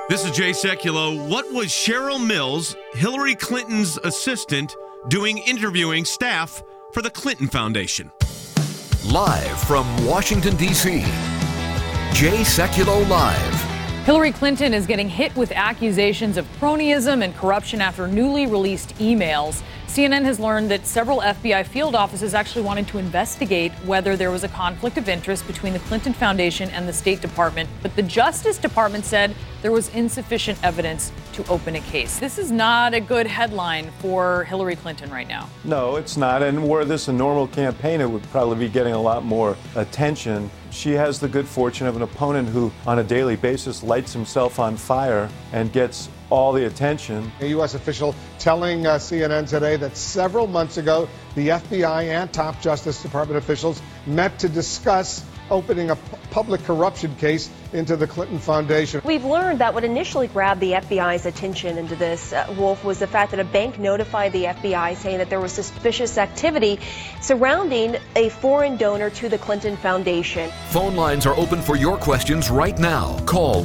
This is Jay Sekulow. What was Cheryl Mills, Hillary Clinton's assistant, doing interviewing staff for the Clinton Foundation? Live from Washington, D.C., Jay Sekulow Live. Hillary Clinton is getting hit with accusations of cronyism and corruption after newly released emails. CNN has learned that several FBI field offices actually wanted to investigate whether there was a conflict of interest between the Clinton Foundation and the State Department, but the Justice Department said there was insufficient evidence to open a case. This is not a good headline for Hillary Clinton right now. No, it's not. And were this a normal campaign, it would probably be getting a lot more attention. She has the good fortune of an opponent who, on a daily basis, lights himself on fire and gets all the attention. A U.S. official telling CNN today that several months ago, the FBI and top Justice Department officials met to discuss opening a public corruption case into the Clinton Foundation. We've learned that what initially grabbed the FBI's attention into this, Wolf, was the fact that a bank notified the FBI saying that there was suspicious activity surrounding a foreign donor to the Clinton Foundation. Phone lines are open for your questions right now. Call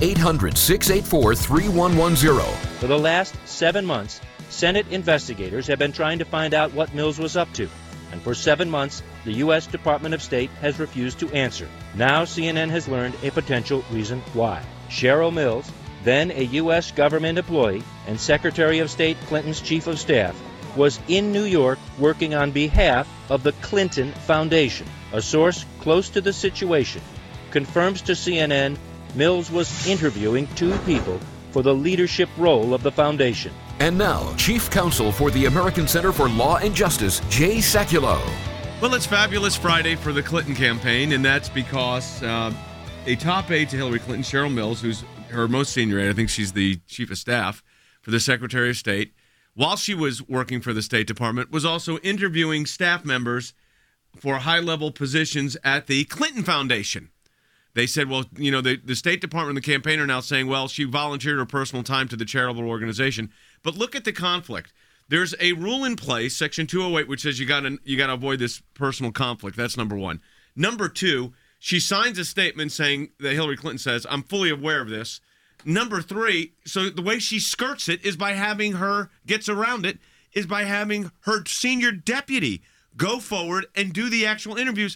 1-800-684-3110. For the last 7 months, Senate investigators have been trying to find out what Mills was up to. And for 7 months, the U.S. Department of State has refused to answer. Now CNN has learned a potential reason why. Cheryl Mills, then a U.S. government employee and Secretary of State Clinton's chief of staff, was in New York working on behalf of the Clinton Foundation. A source close to the situation confirms to CNN Mills was interviewing 2 people for the leadership role of the foundation. And now, Chief Counsel for the American Center for Law and Justice, Jay Sekulow. Well, it's Fabulous Friday for the Clinton campaign, and that's because a top aide to Hillary Clinton, Cheryl Mills, who's her most senior aide, I think she's the chief of staff for the Secretary of State, while she was working for the State Department, was also interviewing staff members for high-level positions at the Clinton Foundation. They said, well, you know, the State Department and the campaign are now saying, well, she volunteered her personal time to the charitable organization. But look at the conflict. There's a rule in place, Section 208, which says you got to avoid this personal conflict. That's number one. Number two, she signs a statement saying that Hillary Clinton says, I'm fully aware of this. Number three, so the way she skirts it is by having her, gets around it, is by having her senior deputy go forward and do the actual interviews.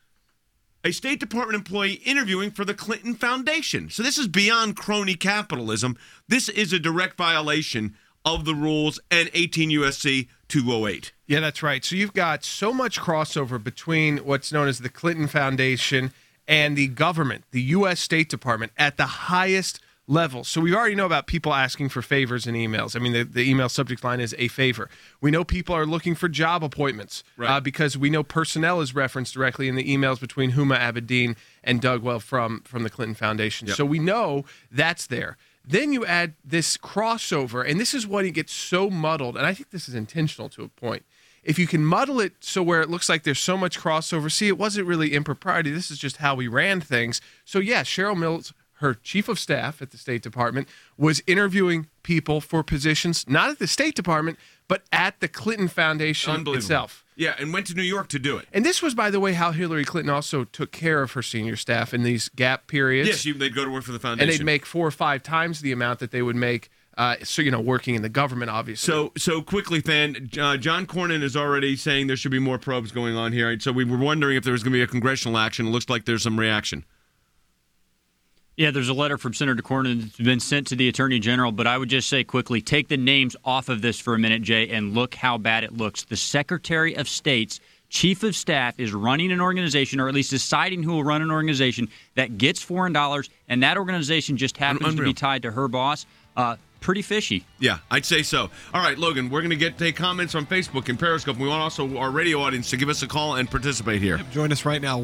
A State Department employee interviewing for the Clinton Foundation. So this is beyond crony capitalism. This is a direct violation of the rules and 18 U.S.C. 208. Yeah, that's right. So you've got so much crossover between what's known as the Clinton Foundation and the government, the U.S. State Department, at the highest level. So we already know about people asking for favors in emails. I mean, the email subject line is a favor. We know people are looking for job appointments because we know personnel is referenced directly in the emails between Huma Abedin and Doug Well from the Clinton Foundation. Yep. So we know that's there. Then you add this crossover, and this is when it gets so muddled, and I think this is intentional to a point. If you can muddle it so where it looks like there's so much crossover, see, it wasn't really impropriety. This is just how we ran things. So, yeah, Cheryl Mills, her chief of staff at the State Department, was interviewing people for positions, not at the State Department, but at the Clinton Foundation itself. Yeah, and went to New York to do it. And this was, by the way, how Hillary Clinton also took care of her senior staff in these gap periods. Yes, they'd go to work for the foundation. And they'd make 4 or 5 times the amount that they would make, working in the government, obviously. So quickly, Fan, John Cornyn is already saying there should be more probes going on here. So we were wondering if there was going to be a congressional action. It looks like there's some reaction. Yeah, there's a letter from Senator Cornyn that's been sent to the Attorney General, but I would just say quickly, take the names off of this for a minute, Jay, and look how bad it looks. The Secretary of State's Chief of Staff is running an organization, or at least deciding who will run an organization that gets foreign dollars, and that organization just happens to be tied to her boss. Pretty fishy. Yeah, I'd say so. All right, Logan, we're going to take comments on Facebook and Periscope. We want also our radio audience to give us a call and participate here. Yep, join us right now,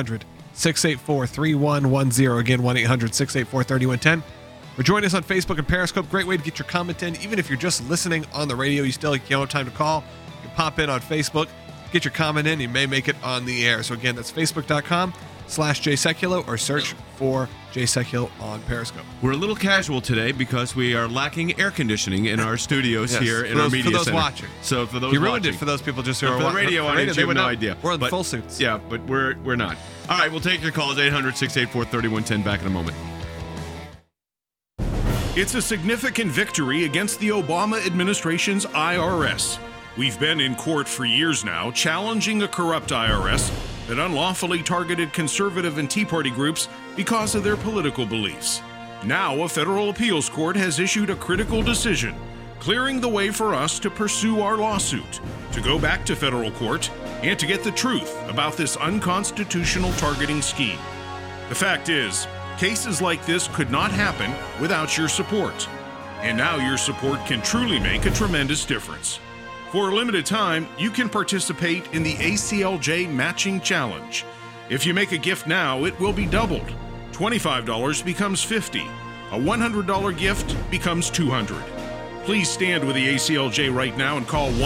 1-800-684-3110. Again, 1-800-684-3110. Or join us on Facebook and Periscope. Great way to get your comment in. Even if you're just listening on the radio, you don't have time to call. You can pop in on Facebook, get your comment in. You may make it on the air. So again, that's facebook.com/Jay Sekulow or search for Jay Sekulow on Periscope. We're a little casual today because we are lacking air conditioning in our studios here in our media center. For those watching. So for those you ruined watching. it for those people just who are watching. For the radio audience, you have no idea. We're in full suits. Yeah, but we're not. All right, we'll take your calls, 800-684-3110. Back in a moment. It's a significant victory against the Obama administration's IRS. We've been in court for years now, challenging a corrupt IRS that unlawfully targeted conservative and Tea Party groups because of their political beliefs. Now, a federal appeals court has issued a critical decision, clearing the way for us to pursue our lawsuit, to go back to federal court, and to get the truth about this unconstitutional targeting scheme. The fact is, cases like this could not happen without your support. And now your support can truly make a tremendous difference. For a limited time, you can participate in the ACLJ Matching Challenge. If you make a gift now, it will be doubled. $25 becomes $50. A $100 gift becomes $200. Please stand with the ACLJ right now and call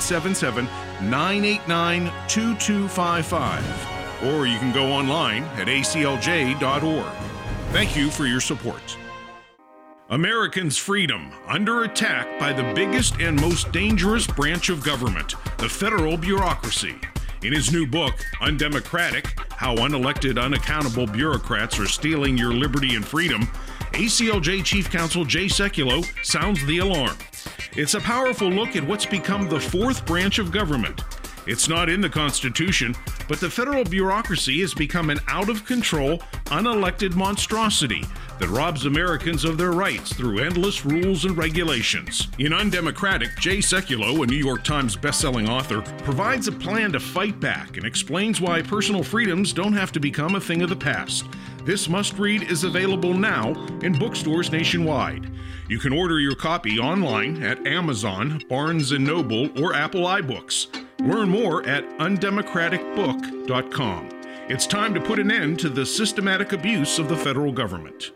1-877-989-2255. Or you can go online at aclj.org. Thank you for your support. Americans' freedom under attack by the biggest and most dangerous branch of government, the federal bureaucracy. In his new book, Undemocratic: How Unelected, Unaccountable Bureaucrats Are Stealing Your Liberty and Freedom, ACLJ Chief Counsel Jay Sekulow sounds the alarm. It's a powerful look at what's become the fourth branch of government. It's not in the Constitution, but the federal bureaucracy has become an out-of-control, unelected monstrosity that robs Americans of their rights through endless rules and regulations. In Undemocratic, Jay Sekulow, a New York Times bestselling author, provides a plan to fight back and explains why personal freedoms don't have to become a thing of the past. This must-read is available now in bookstores nationwide. You can order your copy online at Amazon, Barnes & Noble, or Apple iBooks. Learn more at undemocraticbook.com. It's time to put an end to the systematic abuse of the federal government.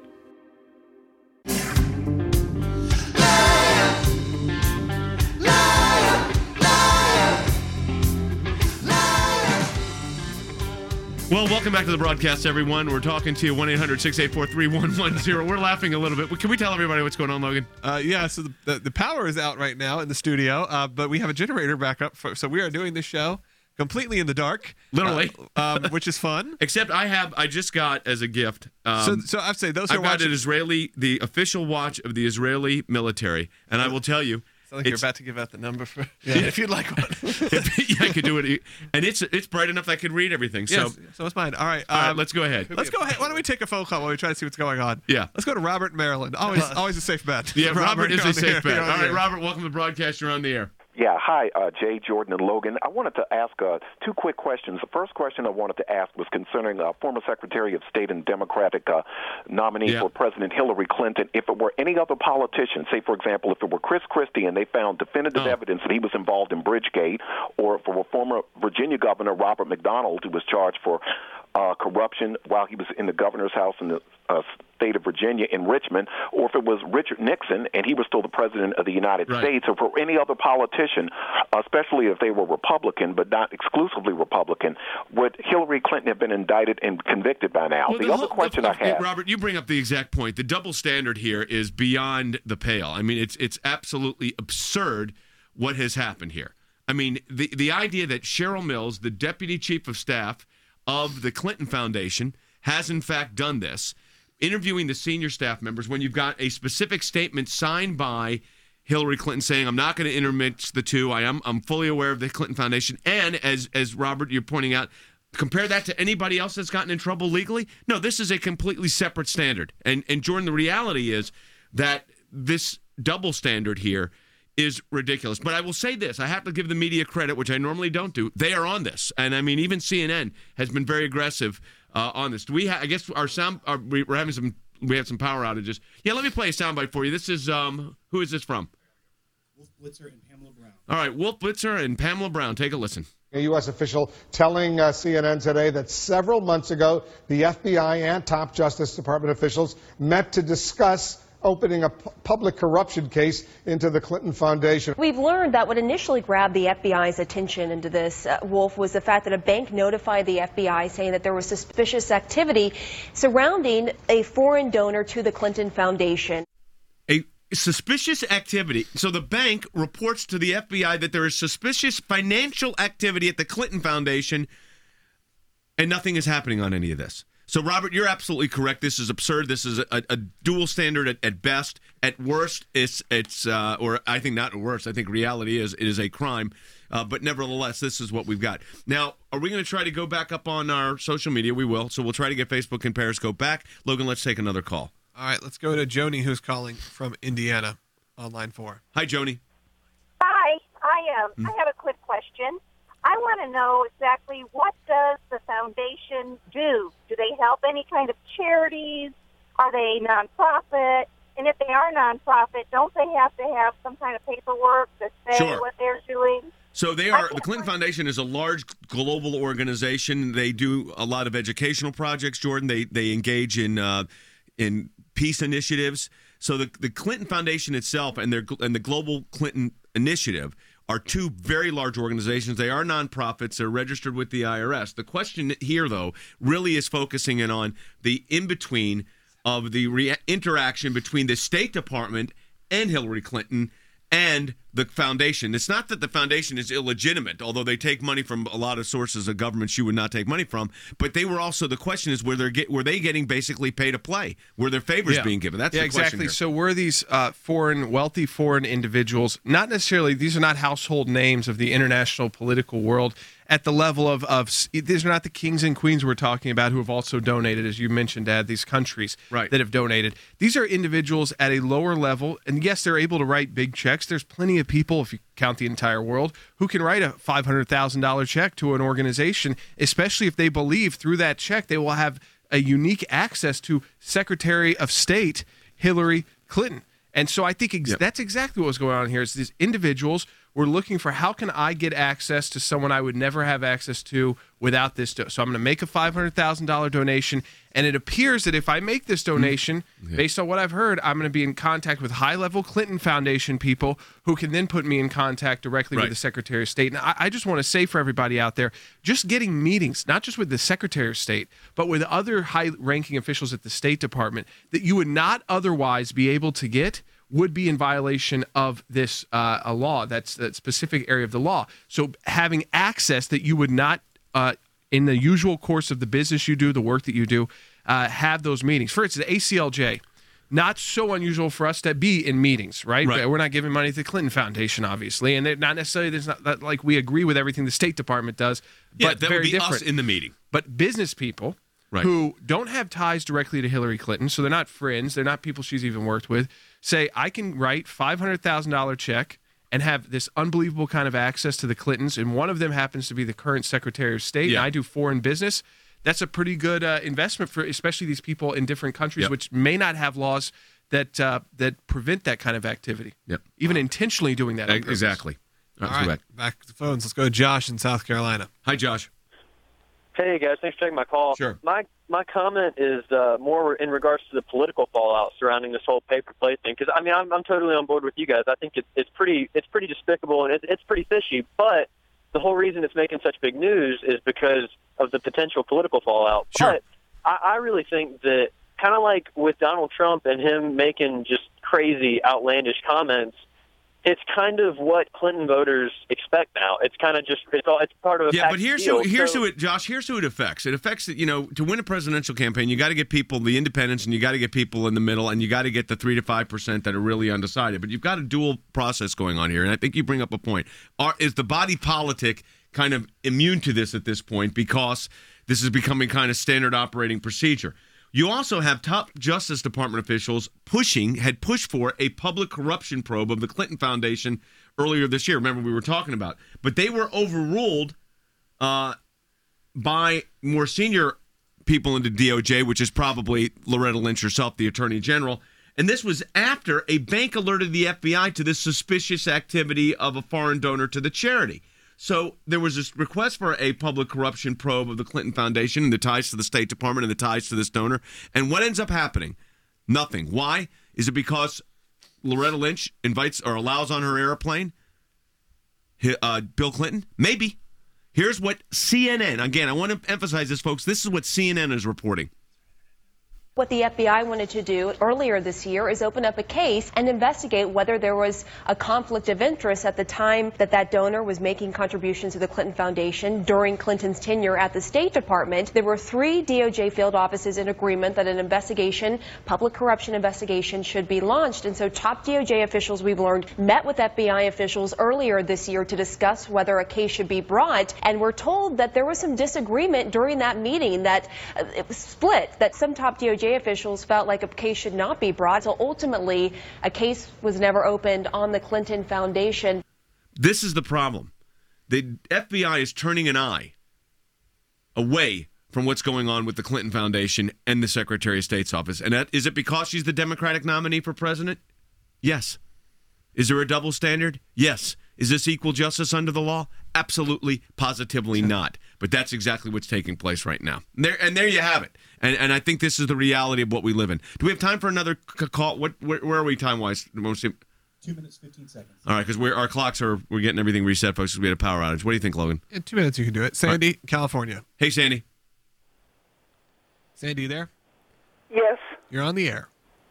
Well, welcome back to the broadcast, everyone. We're talking to you, 1-800-684-3110. We're laughing a little bit. Can we tell everybody what's going on, Logan? Yeah, so the power is out right now in the studio, but we have a generator back up, so we are doing this show completely in the dark. Literally. Which is fun. Except I just got as a gift. So I'd say those who are watching. The official watch of the Israeli military, and I will tell you, I think you're about to give out the number for if you'd like one. I could do it, and it's bright enough that I could read everything. So, so it's mine. All right, let's go ahead. Let's go ahead. Why don't we take a phone call while we try to see what's going on? Yeah, let's go to Robert in Maryland. Always a safe bet. Yeah, Robert is a safe bet. All right, Robert, welcome to the broadcast. You're on the air. Yeah, hi, Jay, Jordan, and Logan. I wanted to ask two quick questions. The first question I wanted to ask was concerning former Secretary of State and Democratic nominee for President Hillary Clinton. If it were any other politician, say, for example, if it were Chris Christie and they found definitive evidence that he was involved in Bridgegate, or if it were former Virginia Governor Robert McDonald, who was charged for corruption while he was in the governor's house in the state of Virginia in Richmond, or if it was Richard Nixon and he was still the president of the United States, or for any other politician, especially if they were Republican but not exclusively Republican, would Hillary Clinton have been indicted and convicted by now? Well, the other question I have, Robert, you bring up the exact point. The double standard here is beyond the pale. I mean, it's absolutely absurd what has happened here. I mean, the idea that Cheryl Mills, the deputy chief of staff of the Clinton Foundation, has in fact done this, interviewing the senior staff members when you've got a specific statement signed by Hillary Clinton saying, I'm not going to intermix the two. I'm fully aware of the Clinton Foundation. And as Robert, you're pointing out, compare that to anybody else that's gotten in trouble legally. No, this is a completely separate standard. And Jordan, the reality is that this double standard here is ridiculous. But I will say this. I have to give the media credit, which I normally don't do. They are on this. And I mean, even CNN has been very aggressive on this. I guess we have some power outages. Yeah, let me play a soundbite for you. This is, who is this from? Wolf Blitzer and Pamela Brown. All right, Wolf Blitzer and Pamela Brown. Take a listen. A U.S. official telling CNN today that several months ago, the FBI and top Justice Department officials met to discuss opening a public corruption case into the Clinton Foundation. We've learned that what initially grabbed the FBI's attention into this, Wolf, was the fact that a bank notified the FBI saying that there was suspicious activity surrounding a foreign donor to the Clinton Foundation. A suspicious activity. So the bank reports to the FBI that there is suspicious financial activity at the Clinton Foundation, and nothing is happening on any of this. So, Robert, you're absolutely correct. This is absurd. This is a dual standard at best. At worst, it's or I think not at worst. I think reality is it is a crime. But nevertheless, this is what we've got. Now, are we going to try to go back up on our social media? We will. So we'll try to get Facebook and Periscope back. Logan, let's take another call. All right, let's go to Joni, who's calling from Indiana on line 4. Hi, Joni. Hi, I have a quick question. I want to know exactly what does the foundation do? Do they help any kind of charities? Are they nonprofit? And if they are nonprofit, don't they have to have some kind of paperwork to say what they're doing? So they are. The Clinton Foundation is a large global organization. They do a lot of educational projects, Jordan. They engage in peace initiatives. So the Clinton Foundation itself and the Global Clinton Initiative are two very large organizations. They are nonprofits. They're registered with the IRS. The question here, though, really is focusing in on the in-between of the interaction between the State Department and Hillary Clinton and the foundation. It's not that the foundation is illegitimate, although they take money from a lot of sources of government she would not take money from. But they were also, the question is, were they getting basically pay to play? Were their favors being given? That's the question exactly. here. So were these wealthy foreign individuals, not necessarily, these are not household names of the international political world at the level of these are not the kings and queens we're talking about who have also donated, as you mentioned, Dad, these countries that have donated. These are individuals at a lower level, and yes, they're able to write big checks. There's plenty of people, if you count the entire world, who can write a $500,000 check to an organization, especially if they believe through that check they will have a unique access to Secretary of State Hillary Clinton. And so I think that's exactly what was going on here. Is these individuals were looking for, how can I get access to someone I would never have access to without this? So I'm going to make a $500,000 donation. And it appears that if I make this donation, based on what I've heard, I'm going to be in contact with high-level Clinton Foundation people who can then put me in contact directly with the Secretary of State. And I just want to say for everybody out there, just getting meetings, not just with the Secretary of State, but with other high-ranking officials at the State Department that you would not otherwise be able to get, would be in violation of this a law. That's that specific area of the law. So having access that you would not, in the usual course of the business you do, the work that you do, have those meetings. For instance, ACLJ, not so unusual for us to be in meetings, right? We're not giving money to the Clinton Foundation, obviously, and they're not necessarily, there's not like we agree with everything the State Department does, but that very would be different. us in the meeting. But business people who don't have ties directly to Hillary Clinton, so they're not friends, they're not people she's even worked with, say, I can write $500,000 check and have this unbelievable kind of access to the Clintons, and one of them happens to be the current Secretary of State, and I do foreign business. That's a pretty good investment for especially these people in different countries, which may not have laws that prevent that kind of activity, even intentionally doing that. Exactly. All right, back to the phones. Let's go to Josh in South Carolina. Hi, Josh. Hey, guys. Thanks for taking my call. Sure. My comment is more in regards to the political fallout surrounding this whole paper plate thing. Because, I mean, I'm totally on board with you guys. I think it's pretty despicable and it's pretty fishy. But the whole reason it's making such big news is because of the potential political fallout. Sure. But I really think that kind of like with Donald Trump and him making just crazy, outlandish comments, it's kind of what Clinton voters expect now. It's kind of just it's part of a but here's who it affects. It affects to win a presidential campaign, you got to get people, the independents, and you got to get people in the middle, and you got to get the 3 to 5% that are really undecided. But you've got a dual process going on here, and I think you bring up a point. Is the body politic kind of immune to this at this point because this is becoming kind of standard operating procedure? You also have top Justice Department officials had pushed for a public corruption probe of the Clinton Foundation earlier this year. Remember, we were talking about. But they were overruled by more senior people in the DOJ, which is probably Loretta Lynch herself, the Attorney General. And this was after a bank alerted the FBI to this suspicious activity of a foreign donor to the charity. So there was this request for a public corruption probe of the Clinton Foundation and the ties to the State Department and the ties to this donor. And what ends up happening? Nothing. Why? Is it because Loretta Lynch invites or allows on her airplane Bill Clinton? Maybe. Here's what CNN, again, I want to emphasize this, folks. This is what CNN is reporting. What the FBI wanted to do earlier this year is open up a case and investigate whether there was a conflict of interest at the time that donor was making contributions to the Clinton Foundation during Clinton's tenure at the State Department. There were 3 DOJ field offices in agreement that an investigation, public corruption investigation, should be launched. And so top DOJ officials, we've learned, met with FBI officials earlier this year to discuss whether a case should be brought. And we're told that there was some disagreement during that meeting, that it was split, that some top DOJ officials felt like a case should not be brought. So ultimately, a case was never opened on the Clinton Foundation. This is the problem. The FBI is turning an eye away from what's going on with the Clinton Foundation and the Secretary of State's office. And is it because she's the Democratic nominee for president? Yes. Is there a double standard? Yes. Is this equal justice under the law? Absolutely, positively not. But that's exactly what's taking place right now. There you have it. And I think this is the reality of what we live in. Do we have time for another call? Where are we time-wise? 2 minutes, 15 seconds. All right, because our clocks we're getting everything reset, folks, because we had a power outage. What do you think, Logan? In 2 minutes you can do it. Sandy, right. California. Hey, Sandy. Sandy, you there? Yes. You're on the air.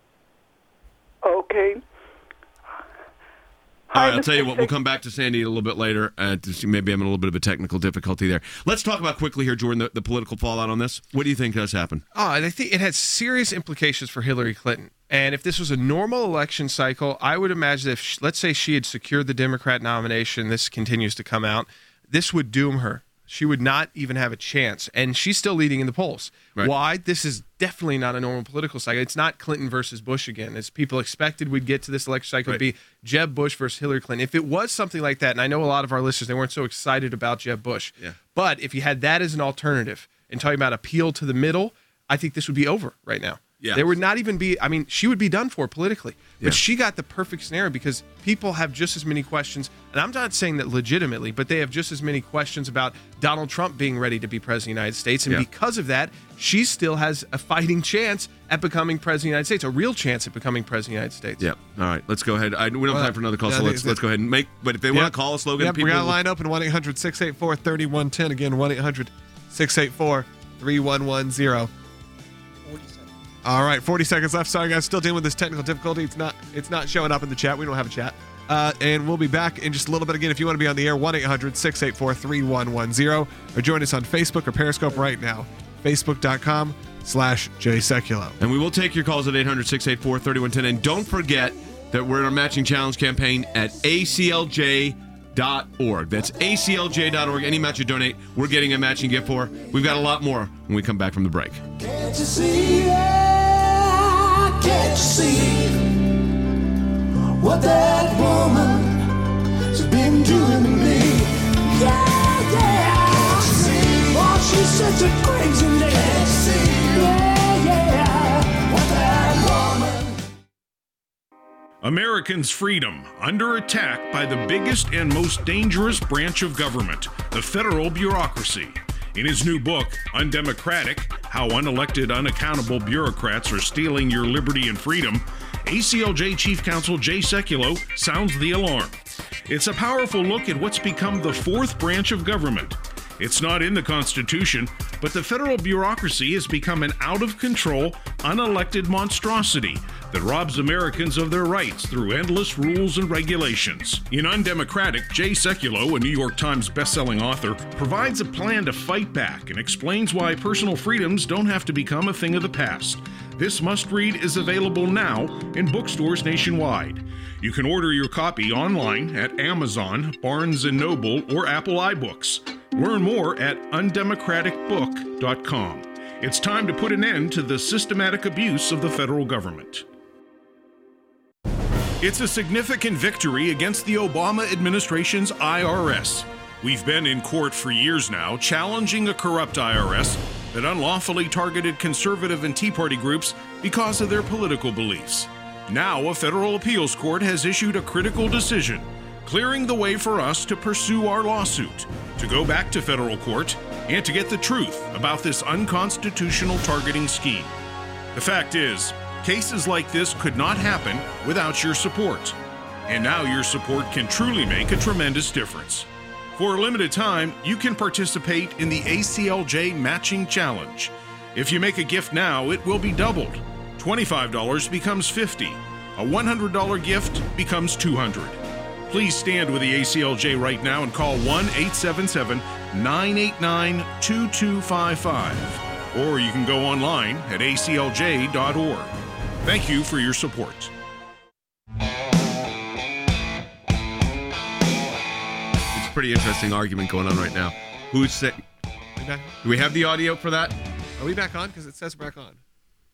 Okay. All right, I'll tell you what, we'll come back to Sandy a little bit later to see maybe having a little bit of a technical difficulty there. Let's talk about quickly here, Jordan, the political fallout on this. What do you think does happen? I think it has serious implications for Hillary Clinton. And if this was a normal election cycle, I would imagine if, let's say she had secured the Democrat nomination, this continues to come out, this would doom her. She would not even have a chance. And she's still leading in the polls. Right. Why? This is definitely not a normal political cycle. It's not Clinton versus Bush again. As people expected we'd get to this election cycle, right. It'd be Jeb Bush versus Hillary Clinton. If it was something like that, and I know a lot of our listeners, they weren't so excited about Jeb Bush. Yeah. But if you had that as an alternative and talking about appeal to the middle, I think this would be over right now. Yeah. There would not even be, she would be done for politically. But she got the perfect scenario because people have just as many questions, and I'm not saying that legitimately, but they have just as many questions about Donald Trump being ready to be president of the United States. And because of that, she still has a fighting chance at becoming president of the United States, a real chance at becoming president of the United States. Yeah. All right, let's go ahead. We don't have time for another call, so let's go ahead and make, but if they want to call us, Logan, people... we got a line open, 1-800-684-3110. Again, 1-800-684-3110. All right, 40 seconds left. Sorry, guys, still dealing with this technical difficulty. It's not showing up in the chat. We don't have a chat. And we'll be back in just a little bit. Again, if you want to be on the air, 1-800-684-3110. Or join us on Facebook or Periscope right now. Facebook.com/JSekulow. And we will take your calls at 800-684-3110. And don't forget that we're in our matching challenge campaign at ACLJ.org. That's ACLJ.org. Any match you donate, we're getting a matching gift for. We've got a lot more when we come back from the break. Can't you see? Can't you see what that woman's been doing to me? Yeah, yeah. Can't you see? Oh, she's such a crazy lady. Can't you see? Yeah, yeah. What that woman. Americans' freedom under attack by the biggest and most dangerous branch of government, the federal bureaucracy. In his new book, Undemocratic: How Unelected, Unaccountable Bureaucrats Are Stealing Your Liberty and Freedom, ACLJ Chief Counsel Jay Sekulow sounds the alarm. It's a powerful look at what's become the fourth branch of government. It's not in the Constitution, but the federal bureaucracy has become an out-of-control, unelected monstrosity that robs Americans of their rights through endless rules and regulations. In Undemocratic, Jay Sekulow, a New York Times bestselling author, provides a plan to fight back and explains why personal freedoms don't have to become a thing of the past. This must-read is available now in bookstores nationwide. You can order your copy online at Amazon, Barnes & Noble, or Apple iBooks. Learn more at undemocraticbook.com. It's time to put an end to the systematic abuse of the federal government. It's a significant victory against the Obama administration's IRS. We've been in court for years now, challenging a corrupt IRS that unlawfully targeted conservative and Tea Party groups because of their political beliefs. Now, a federal appeals court has issued a critical decision, clearing the way for us to pursue our lawsuit, to go back to federal court, and to get the truth about this unconstitutional targeting scheme. The fact is, cases like this could not happen without your support. And now your support can truly make a tremendous difference. For a limited time, you can participate in the ACLJ Matching Challenge. If you make a gift now, it will be doubled. $25 becomes $50. A $100 gift becomes $200. Please stand with the ACLJ right now and call 1-877-989-2255. Or you can go online at aclj.org. Thank you for your support. It's a pretty interesting argument going on right now. Who's saying? Do we have the audio for that? Are we back on? Because it says we're back on.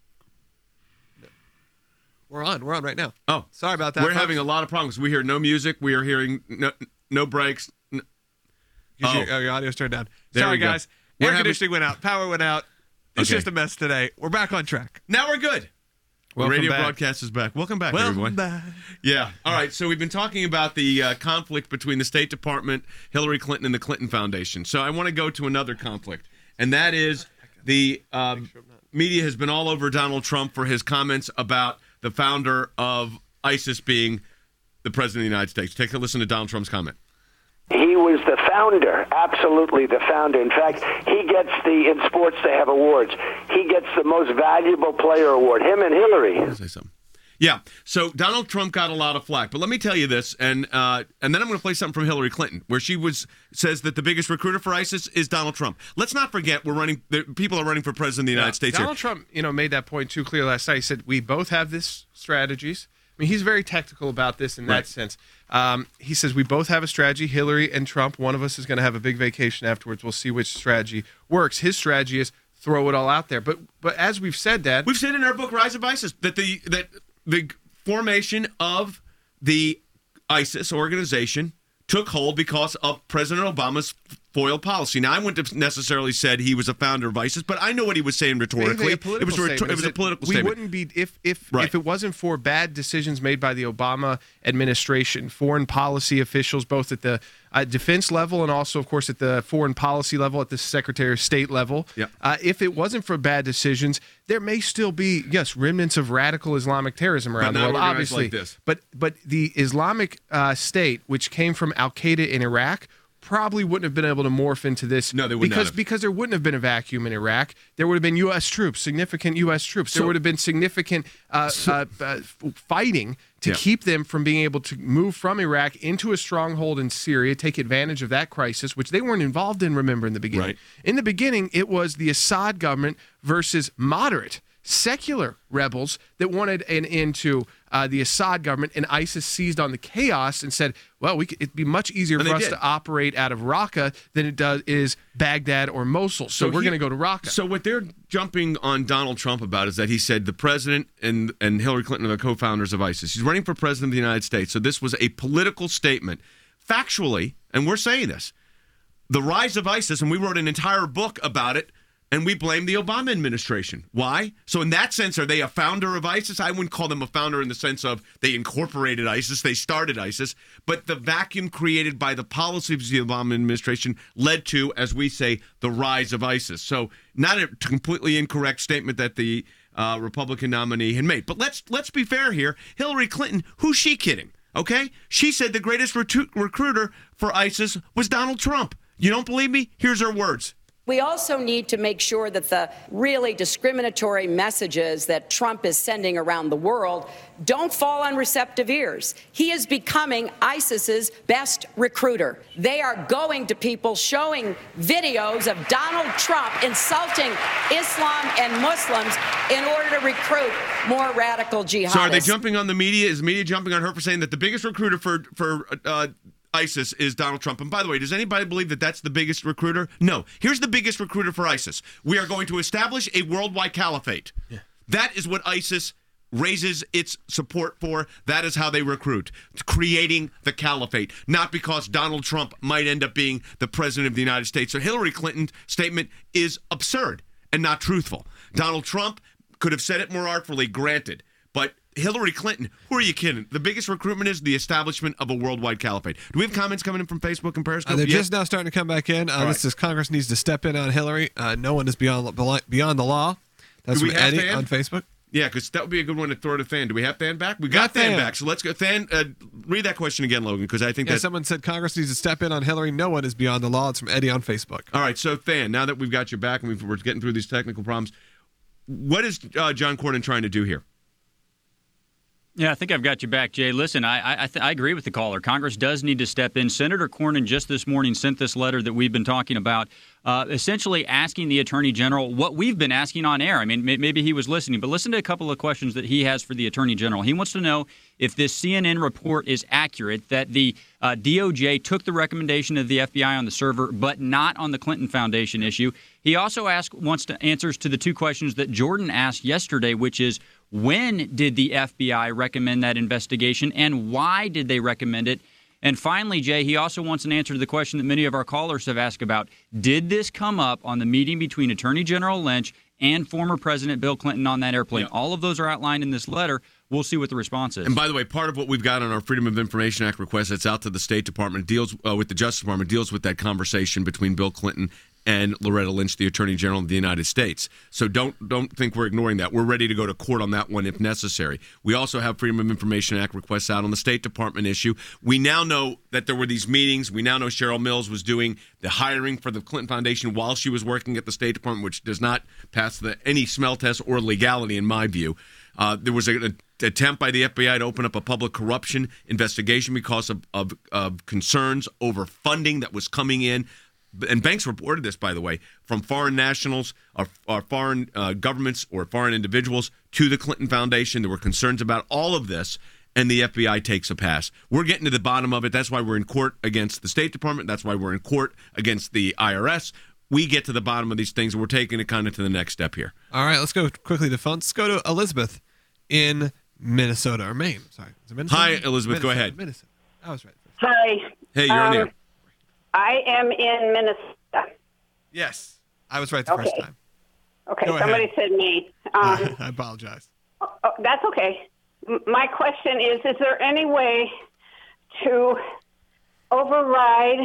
No. We're on. We're on right now. Oh, sorry about that. We're having a lot of problems. We hear no music. We are hearing no breaks. Your audio's turned down. There Sorry, we go. guys. Air conditioning went out. Power went out. It's just a mess today. We're back on track. Now we're good. Welcome Radio back. broadcast is back. Welcome back, Welcome everyone. back. Yeah. All right. So we've been talking about the conflict between the State Department, Hillary Clinton, and the Clinton Foundation. So I want to go to another conflict, and that is the media has been all over Donald Trump for his comments about the founder of ISIS being the president of the United States. Take a listen to Donald Trump's comment. He was the founder, absolutely the founder. In fact, he gets in sports they have awards. He gets the most valuable player award, him and Hillary. Say something. Yeah, so Donald Trump got a lot of flack, but let me tell you this, and then I'm going to play something from Hillary Clinton, where she says that the biggest recruiter for ISIS is Donald Trump. Let's not forget people are running for president of the United States. Donald Trump, made that point too clear last night. He said we both have this strategies. I mean, he's very tactical about this in that sense. He says we both have a strategy, Hillary and Trump. One of us is going to have a big vacation afterwards. We'll see which strategy works. His strategy is throw it all out there. But as we've said, Dad, we've said in our book Rise of ISIS that the formation of the ISIS organization took hold because of President Obama's foil policy. Now, I wouldn't have necessarily said he was a founder of ISIS, but I know what he was saying rhetorically. It was a political statement. We wouldn't be if it wasn't for bad decisions made by the Obama administration, foreign policy officials, both at the defense level and also, of course, at the foreign policy level, at the Secretary of State level. Yep. If it wasn't for bad decisions, there may still be, remnants of radical Islamic terrorism around the world, obviously. Like this. But the Islamic State, which came from Al-Qaeda in Iraq, probably wouldn't have been able to morph into this. No, they would not have. Because there wouldn't have been a vacuum in Iraq. There would have been U.S. troops, significant U.S. troops. There would have been significant fighting to keep them from being able to move from Iraq into a stronghold in Syria, take advantage of that crisis, which they weren't involved in, remember, in the beginning. Right. In the beginning, it was the Assad government versus moderate, secular rebels that wanted an end to the Assad government, and ISIS seized on the chaos and said, well, it'd be much easier for us to operate out of Raqqa than it is Baghdad or Mosul. So we're going to go to Raqqa. So what they're jumping on Donald Trump about is that he said the president and Hillary Clinton are the co-founders of ISIS. He's running for president of the United States. So this was a political statement. Factually, and we're saying this, the rise of ISIS, and we wrote an entire book about it, and we blame the Obama administration. Why? So in that sense, are they a founder of ISIS? I wouldn't call them a founder in the sense of they incorporated ISIS, they started ISIS, but the vacuum created by the policies of the Obama administration led to, as we say, the rise of ISIS. So not a completely incorrect statement that the Republican nominee had made. But let's be fair here. Hillary Clinton, who's she kidding? Okay? She said the greatest recruiter for ISIS was Donald Trump. You don't believe me? Here's her words. We also need to make sure that the really discriminatory messages that Trump is sending around the world don't fall on receptive ears. He is becoming ISIS's best recruiter. They are going to people showing videos of Donald Trump insulting Islam and Muslims in order to recruit more radical jihadists. So are they jumping on the media? Is the media jumping on her for saying that the biggest recruiter for ISIS is Donald Trump? And by the way, does anybody believe that that's the biggest recruiter? No. Here's the biggest recruiter for ISIS. We are going to establish a worldwide caliphate. Yeah. That is what ISIS raises its support for. That is how they recruit, creating the caliphate, not because Donald Trump might end up being the president of the United States. So Hillary Clinton's statement is absurd and not truthful. Donald Trump could have said it more artfully, granted, but Hillary Clinton, who are you kidding? The biggest recruitment is the establishment of a worldwide caliphate. Do we have comments coming in from Facebook and Periscope? They're just now starting to come back in. This is Congress needs to step in on Hillary. No one is beyond the law. That's from Eddie on Facebook. Yeah, because that would be a good one to throw to Than. Do we have Than back? We got Than back. So let's go. Than, read that question again, Logan, because I think that someone said Congress needs to step in on Hillary. No one is beyond the law. It's from Eddie on Facebook. All right, so Than, now that we've got you back and we're getting through these technical problems, what is John Cornyn trying to do here? Yeah, I think I've got you back, Jay. Listen, I agree with the caller. Congress does need to step in. Senator Cornyn just this morning sent this letter that we've been talking about, essentially asking the Attorney General what we've been asking on air. I mean, maybe he was listening, but listen to a couple of questions that he has for the Attorney General. He wants to know if this CNN report is accurate, that the DOJ took the recommendation of the FBI on the server, but not on the Clinton Foundation issue. He also wants answers to the two questions that Jordan asked yesterday, which is, when did the FBI recommend that investigation, and why did they recommend it? And finally, Jay, he also wants an answer to the question that many of our callers have asked about. Did this come up on the meeting between Attorney General Lynch and former President Bill Clinton on that airplane? Yeah. All of those are outlined in this letter. We'll see what the response is. And by the way, part of what we've got on our Freedom of Information Act request that's out to the State Department, deals with the Justice Department, deals with that conversation between Bill Clinton and Loretta Lynch, the Attorney General of the United States. So don't think we're ignoring that. We're ready to go to court on that one if necessary. We also have Freedom of Information Act requests out on the State Department issue. We now know that there were these meetings. We now know Cheryl Mills was doing the hiring for the Clinton Foundation while she was working at the State Department, which does not pass any smell test or legality in my view. There was an attempt by the FBI to open up a public corruption investigation because of concerns over funding that was coming in. And banks reported this, by the way, from foreign nationals or foreign governments or foreign individuals to the Clinton Foundation. There were concerns about all of this, and the FBI takes a pass. We're getting to the bottom of it. That's why we're in court against the State Department. That's why we're in court against the IRS. We get to the bottom of these things, and we're taking it kind of to the next step here. All right, let's go quickly to phones. Let's go to Elizabeth in Minnesota, or Maine. Sorry. Is it Minnesota? Hi, Elizabeth. Go ahead. Minnesota. I was right. Hi. Hey, you're on the air. I am in Minnesota. Yes, I was right the first time. Okay, Go somebody ahead. said me. I apologize. That's okay. My question is there any way to override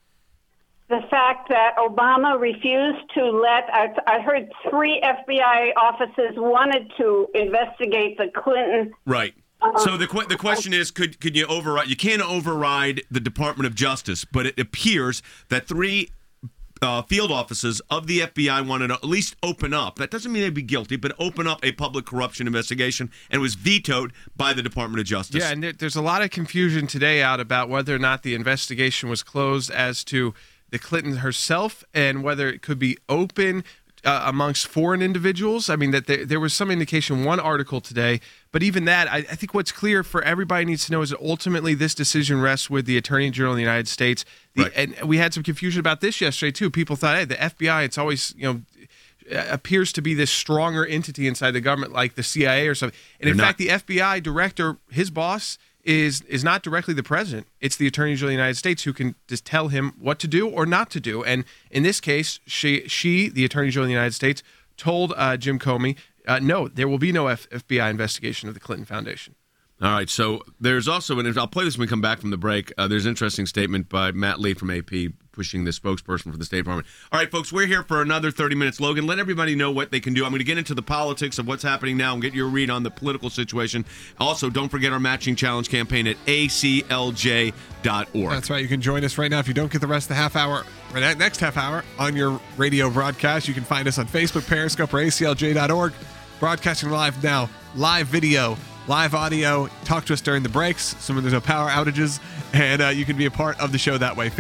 the fact that Obama refused to let, I heard 3 FBI offices wanted to investigate the Clinton. Right. So the question is, could you override? You can't override the Department of Justice, but it appears that 3 field offices of the FBI wanted to at least open up. That doesn't mean they'd be guilty, but open up a public corruption investigation, and it was vetoed by the Department of Justice. Yeah, and there's a lot of confusion today out about whether or not the investigation was closed as to the Clinton herself and whether it could be open amongst foreign individuals. I mean, that there was some indication, one article today, but even that, I think what's clear for everybody needs to know is that ultimately this decision rests with the Attorney General of the United States. Right. And we had some confusion about this yesterday, too. People thought, hey, the FBI, it's always, appears to be this stronger entity inside the government like the CIA or something. And in fact, the FBI director, his boss, is not directly the president. It's the Attorney General of the United States who can just tell him what to do or not to do. And in this case, she the Attorney General of the United States, told Jim Comey, no, there will be no FBI investigation of the Clinton Foundation. All right, so there's also, and I'll play this when we come back from the break, there's an interesting statement by Matt Lee from AP, pushing the spokesperson for the State Department. All right, folks, we're here for another 30 minutes. Logan, let everybody know what they can do. I'm going to get into the politics of what's happening now and get your read on the political situation. Also, don't forget our matching challenge campaign at aclj.org. That's right. You can join us right now if you don't get the rest of the half hour, or that next half hour on your radio broadcast. You can find us on Facebook, Periscope, or aclj.org. Broadcasting live now, live video, live audio. Talk to us during the breaks, so when there's no power outages, and you can be a part of the show that way.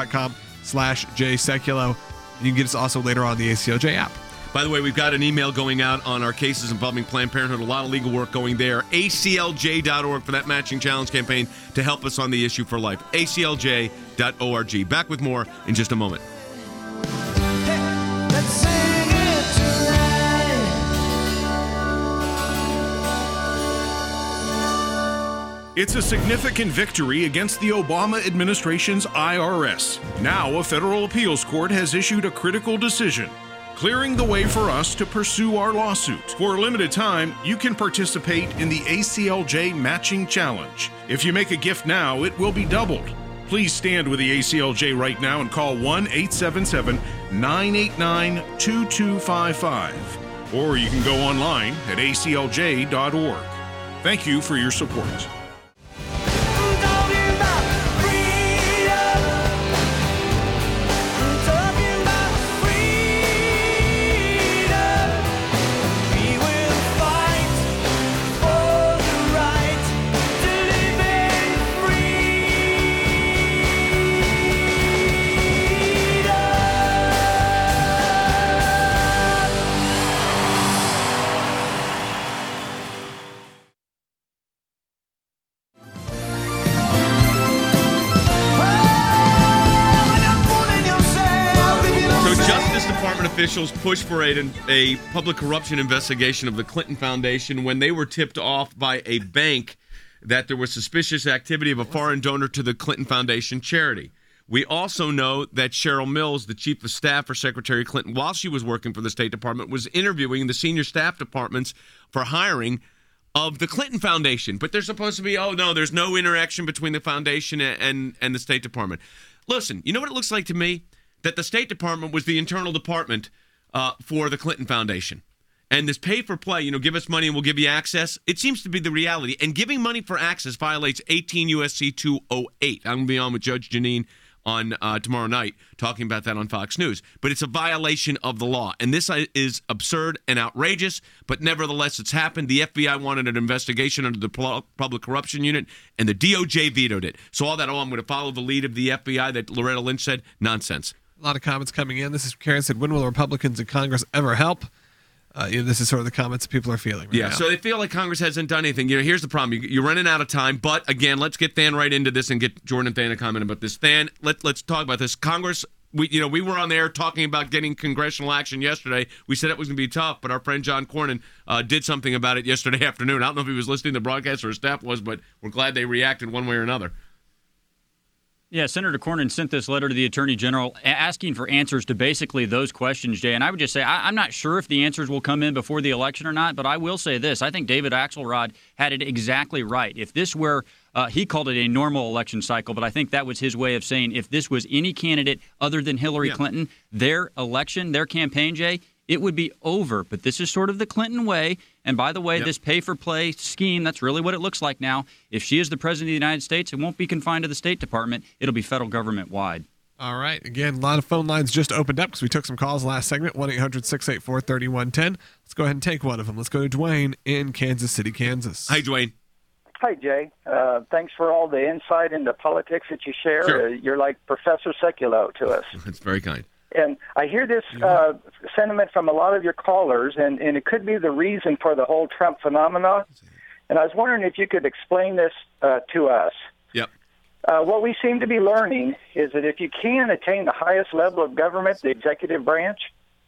Facebook.com/JSeculo. You can get us also later on the ACLJ app. By the way, we've got an email going out on our cases involving Planned Parenthood. A lot of legal work going there. aclj.org for that matching challenge campaign to help us on the issue for life. aclj.org. Back with more in just a moment. It's a significant victory against the Obama administration's IRS. Now, a federal appeals court has issued a critical decision, clearing the way for us to pursue our lawsuit. For a limited time, you can participate in the ACLJ Matching Challenge. If you make a gift now, it will be doubled. Please stand with the ACLJ right now and call 1-877-989-2255. Or you can go online at aclj.org. Thank you for your support. officials pushed for a public corruption investigation of the Clinton Foundation when they were tipped off by a bank that there was suspicious activity of a foreign donor to the Clinton Foundation charity. We also know that Cheryl Mills, the chief of staff for Secretary Clinton, while she was working for the State Department, was interviewing the senior staff departments for hiring of the Clinton Foundation. But there's supposed to be, there's no interaction between the foundation and the State Department. Listen, you know what it looks like to me? That the State Department was the internal department for the Clinton Foundation. And this pay for play, give us money and we'll give you access, it seems to be the reality. And giving money for access violates 18 U.S.C. 208. I'm going to be on with Judge Janine on tomorrow night talking about that on Fox News. But it's a violation of the law. And this is absurd and outrageous, but nevertheless it's happened. The FBI wanted an investigation under the Public Corruption Unit, and the DOJ vetoed it. So all that, I'm going to follow the lead of the FBI that Loretta Lynch said, nonsense. A lot of comments coming in. This is Karen said, when will the Republicans in Congress ever help? This is sort of the comments that people are feeling right now. So they feel like Congress hasn't done anything. Here's the problem. You're running out of time. But, again, let's get Than right into this and get Jordan and Than to comment about this. Than, let's talk about this. Congress, we were on there talking about getting congressional action yesterday. We said it was going to be tough, but our friend John Cornyn did something about it yesterday afternoon. I don't know if he was listening to the broadcast or his staff was, but we're glad they reacted one way or another. Yeah, Senator Cornyn sent this letter to the Attorney General asking for answers to basically those questions, Jay. And I would just say I'm not sure if the answers will come in before the election or not, but I will say this. I think David Axelrod had it exactly right. If this were, he called it a normal election cycle, but I think that was his way of saying if this was any candidate other than Hillary Clinton, their election, their campaign, Jay, it would be over. But this is sort of the Clinton way. And by the way, this pay-for-play scheme, that's really what it looks like now. If she is the president of the United States, it won't be confined to the State Department. It'll be federal government-wide. All right. Again, a lot of phone lines just opened up because we took some calls last segment, 1-800-684-3110. Let's go ahead and take one of them. Let's go to Dwayne in Kansas City, Kansas. Hi, Dwayne. Hi, Jay. Thanks for all the insight into politics that you share. Sure. You're like Professor Seculo to us. That's very kind. And I hear this sentiment from a lot of your callers, and it could be the reason for the whole Trump phenomenon. And I was wondering if you could explain this to us. Yep. What we seem to be learning is that if you can attain the highest level of government, the executive branch,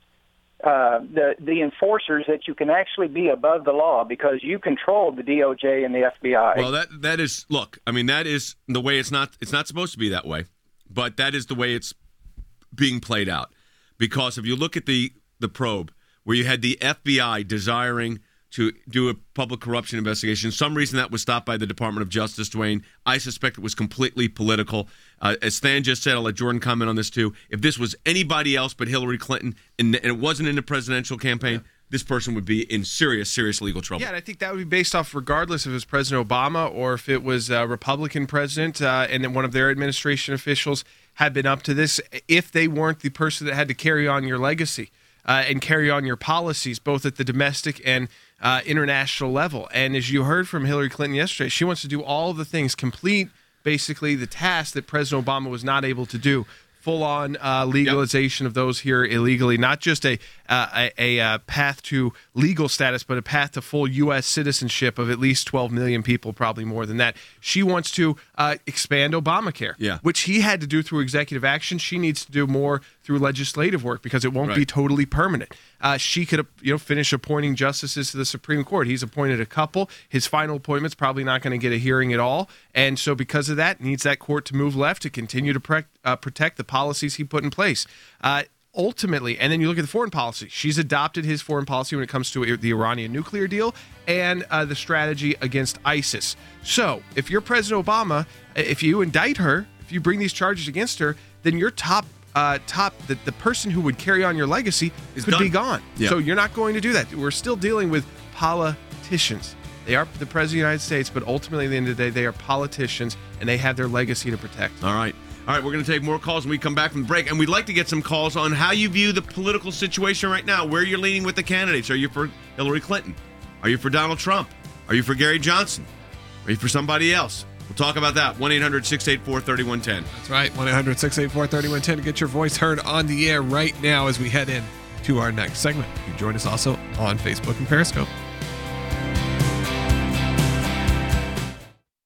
the enforcers, that you can actually be above the law because you control the DOJ and the FBI. Well, that is, look, I mean, that is the way it's not supposed to be that way, but that is the way it's being played out. Because if you look at the probe where you had the FBI desiring to do a public corruption investigation, some reason that was stopped by the Department of Justice, Dwayne. I suspect it was completely political. As Than just said, I'll let Jordan comment on this too. If this was anybody else but Hillary Clinton and it wasn't in the presidential campaign, this person would be in serious legal trouble. Yeah, and I think that would be based off regardless if it was President Obama or if it was a Republican president and then one of their administration officials had been up to this, if they weren't the person that had to carry on your legacy and carry on your policies, both at the domestic and international level. And as you heard from Hillary Clinton yesterday, she wants to do all of the things, complete basically the task that President Obama was not able to do. Full-on legalization of those here illegally, not just a path to legal status, but a path to full U.S. citizenship of at least 12 million people, probably more than that. She wants to expand Obamacare, which he had to do through executive action. She needs to do more through legislative work because it won't be totally permanent. She could finish appointing justices to the Supreme Court. He's appointed a couple. His final appointment's probably not going to get a hearing at all. And so because of that, needs that court to move left to continue to protect the policies he put in place. Ultimately, and then you look at the foreign policy. She's adopted his foreign policy when it comes to the Iranian nuclear deal and the strategy against ISIS. So if you're President Obama, if you indict her, if you bring these charges against her, then your the person who would carry on your legacy could be gone. Yeah. So you're not going to do that. We're still dealing with politicians. They are the President of the United States, but ultimately at the end of the day, they are politicians, and they have their legacy to protect. All right, we're going to take more calls when we come back from the break, and we'd like to get some calls on how you view the political situation right now, where you're leaning with the candidates. Are you for Hillary Clinton? Are you for Donald Trump? Are you for Gary Johnson? Are you for somebody else? We'll talk about that. 1-800-684-3110. That's right, 1-800-684-3110 to get your voice heard on the air right now as we head in to our next segment. You can join us also on Facebook and Periscope.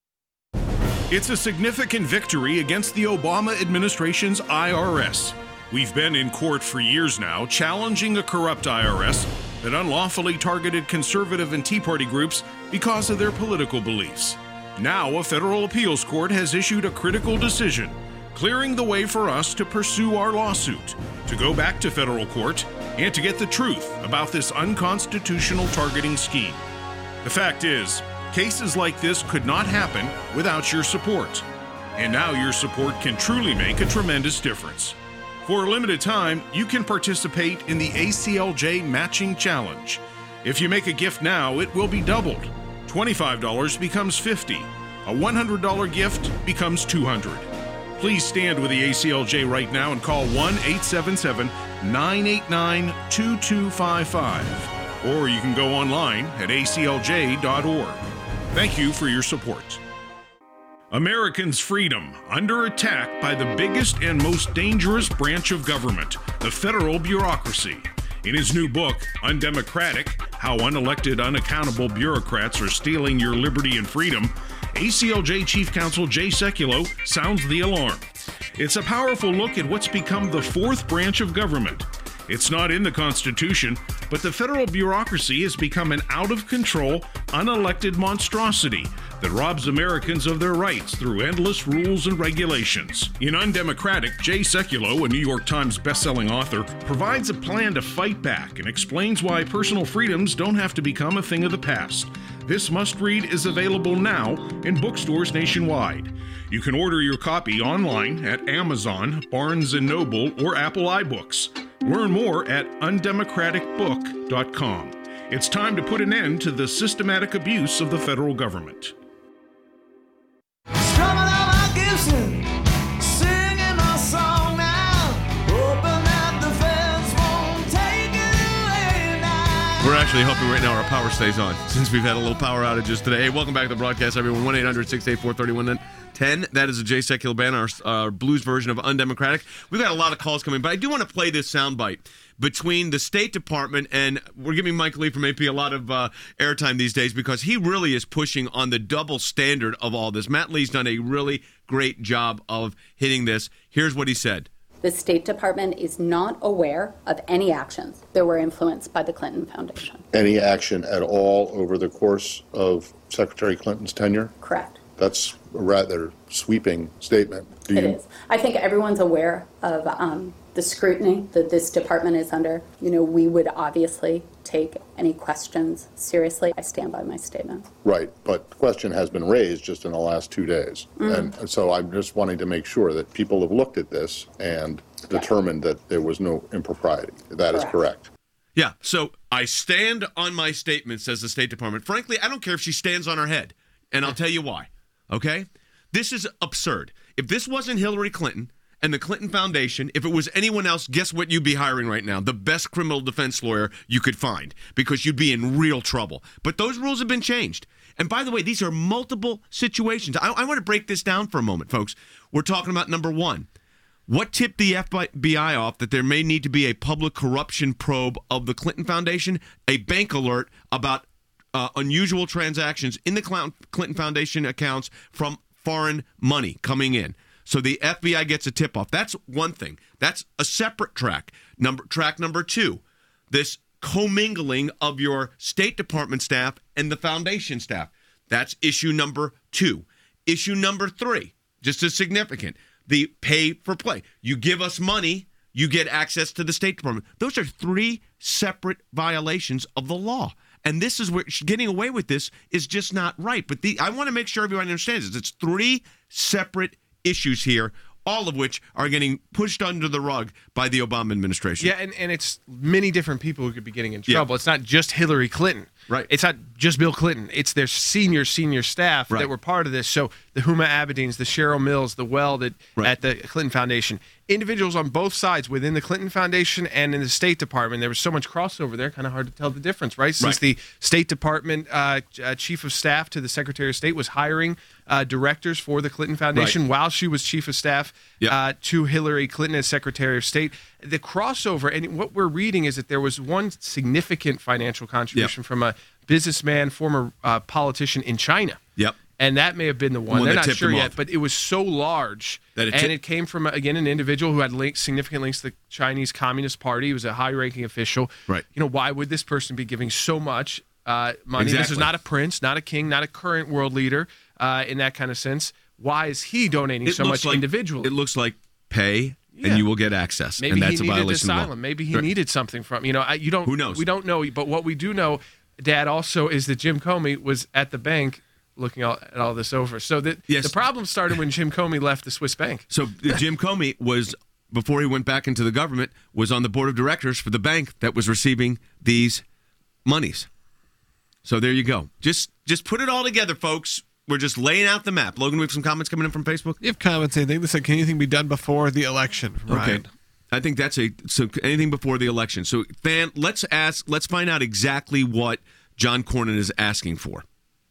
It's a significant victory against the Obama administration's IRS. We've been in court for years now challenging a corrupt IRS that unlawfully targeted conservative and Tea Party groups because of their political beliefs. Now, a federal appeals court has issued a critical decision, clearing the way for us to pursue our lawsuit, to go back to federal court, and to get the truth about this unconstitutional targeting scheme. The fact is, cases like this could not happen without your support. And now your support can truly make a tremendous difference. For a limited time, you can participate in the ACLJ Matching Challenge. If you make a gift now, it will be doubled. $25 becomes $50. A $100 gift becomes $200. Please stand with the ACLJ right now and call 1-877-989-2255. Or you can go online at aclj.org. Thank you for your support. Americans' freedom under attack by the biggest and most dangerous branch of government, the federal bureaucracy. In his new book, Undemocratic: How Unelected, Unaccountable Bureaucrats Are Stealing Your Liberty and Freedom, ACLJ Chief Counsel Jay Sekulow sounds the alarm. It's a powerful look at what's become the fourth branch of government. It's not in the Constitution, but the federal bureaucracy has become an out-of-control, unelected monstrosity that robs Americans of their rights through endless rules and regulations. In Undemocratic, Jay Sekulow, a New York Times bestselling author, provides a plan to fight back and explains why personal freedoms don't have to become a thing of the past. This must-read is available now in bookstores nationwide. You can order your copy online at Amazon, Barnes & Noble, or Apple iBooks. Learn more at undemocraticbook.com. It's time to put an end to the systematic abuse of the federal government. We're actually hoping right now our power stays on since we've had a little power outages today. Hey, welcome back to the broadcast, everyone. 1-800-684-3110. That is a Jay Sekulow band, our blues version of Undemocratic. We've got a lot of calls coming, but I do want to play this soundbite between the State Department, and we're giving Mike Lee from AP a lot of airtime these days because he really is pushing on the double standard of all this. Matt Lee's done a really great job of hitting this. Here's what he said. The State Department is not aware of any actions that were influenced by the Clinton Foundation. Any action at all over the course of Secretary Clinton's tenure? Correct. That's a rather sweeping statement. It is. I think everyone's aware of the scrutiny that this department is under. You know, we would obviously take any questions seriously. I stand by my statement. Right, but the question has been raised just in the last 2 days. And so I'm just wanting to make sure that people have looked at this and determined that there was no impropriety. That is correct. Yeah, so I stand on my statement, says the State Department. Frankly, I don't care if she stands on her head, and I'll tell you why, okay? This is absurd. If this wasn't Hillary Clinton and the Clinton Foundation, if it was anyone else, guess what you'd be hiring right now? The best criminal defense lawyer you could find, because you'd be in real trouble. But those rules have been changed. And by the way, these are multiple situations. I want to break this down for a moment, folks. We're talking about number one. What tipped the FBI off that there may need to be a public corruption probe of the Clinton Foundation? A bank alert about unusual transactions in the Clinton Foundation accounts from foreign money coming in. So the FBI gets a tip-off. That's one thing. That's a separate track. Track number two, this commingling of your State Department staff and the Foundation staff. That's issue number two. Issue number three, just as significant, the pay for play. You give us money, you get access to the State Department. Those are three separate violations of the law. And this is where getting away with this is just not right. But I want to make sure everyone understands this. It's three separate issues here, all of which are getting pushed under the rug by the Obama administration. Yeah, and it's many different people who could be getting in trouble. Yeah. It's not just Hillary Clinton. Right. It's not just Bill Clinton. It's their senior staff that were part of this. So the Huma Abedins, the Cheryl Mills, the Weld at the Clinton Foundation, individuals on both sides within the Clinton Foundation and in the State Department. There was so much crossover there, kind of hard to tell the difference, right? Since the State Department chief of staff to the Secretary of State was hiring directors for the Clinton Foundation while she was chief of staff to Hillary Clinton as Secretary of State. The crossover, and what we're reading is that there was one significant financial contribution from a businessman, former politician in China. Yep. And that may have been the one. They're not sure yet, off. but it was so large. That it came from, again, an individual who had significant links to the Chinese Communist Party. He was a high-ranking official. Right. Why would this person be giving so much money? Exactly. This is not a prince, not a king, not a current world leader in that kind of sense. Why is he donating so much individually? It looks like pay, and you will get access. Maybe and that's he a needed violation of law. asylum. Maybe he needed something from, you don't. Who knows? We don't know. But what we do know, Dad, also is that Jim Comey was at the bank looking at all this over. So the problem started when Jim Comey left the Swiss bank. So Jim Comey was, before he went back into the government, was on the board of directors for the bank that was receiving these monies. So there you go. Just put it all together, folks. We're just laying out the map. Let's have some comments coming in from Facebook. You have comments, anything? They said, can anything be done before the election? Right. Okay. I think that's anything before the election. So, Fan, let's find out exactly what John Cornyn is asking for.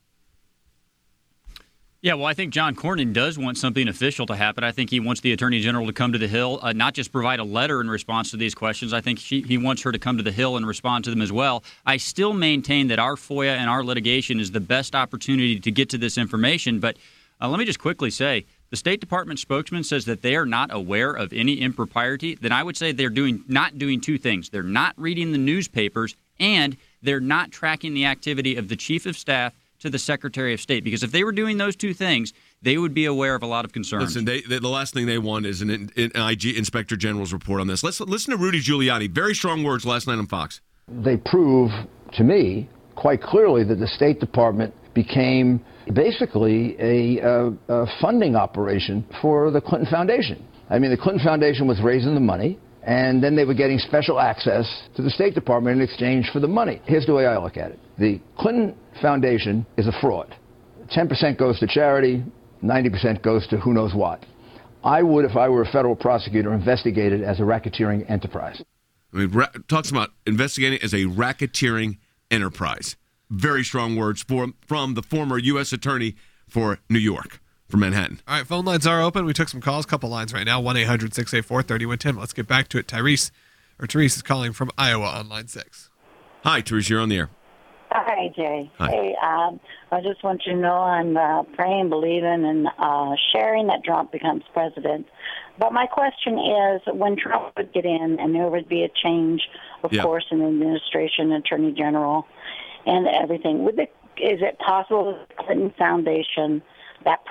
Yeah, well, I think John Cornyn does want something official to happen. I think he wants the Attorney General to come to the Hill, not just provide a letter in response to these questions. I think he wants her to come to the Hill and respond to them as well. I still maintain that our FOIA and our litigation is the best opportunity to get to this information. But let me just quickly say, the State Department spokesman says that they are not aware of any impropriety. Then I would say they're not doing two things. They're not reading the newspapers, and they're not tracking the activity of the Chief of Staff to the Secretary of State, because if they were doing those two things, they would be aware of a lot of concerns. Listen, the last thing they want is an IG Inspector General's report on this. Let's listen to Rudy Giuliani. Very strong words last night on Fox. They prove to me quite clearly that the State Department became basically a funding operation for the Clinton Foundation. I mean, the Clinton Foundation was raising the money, and then they were getting special access to the State Department in exchange for the money. Here's the way I look at it. The Clinton Foundation is a fraud. 10% goes to charity, 90% goes to who knows what. I would, if I were a federal prosecutor, investigate it as a racketeering enterprise. I mean, talks about investigating it as a racketeering enterprise. Very strong words from the former U.S. Attorney for New York, for Manhattan. All right, phone lines are open. We took some calls, couple lines right now, 1-800-684-3110. Let's get back to it. Therese is calling from Iowa on line 6. Hi, Therese, you're on the air. Hi, Jay. Hi. Hey, I just want you to know I'm praying, believing, and sharing that Trump becomes president. But my question is, when Trump would get in and there would be a change, of course, in the administration, Attorney General, and everything, is it possible that the Clinton Foundation, that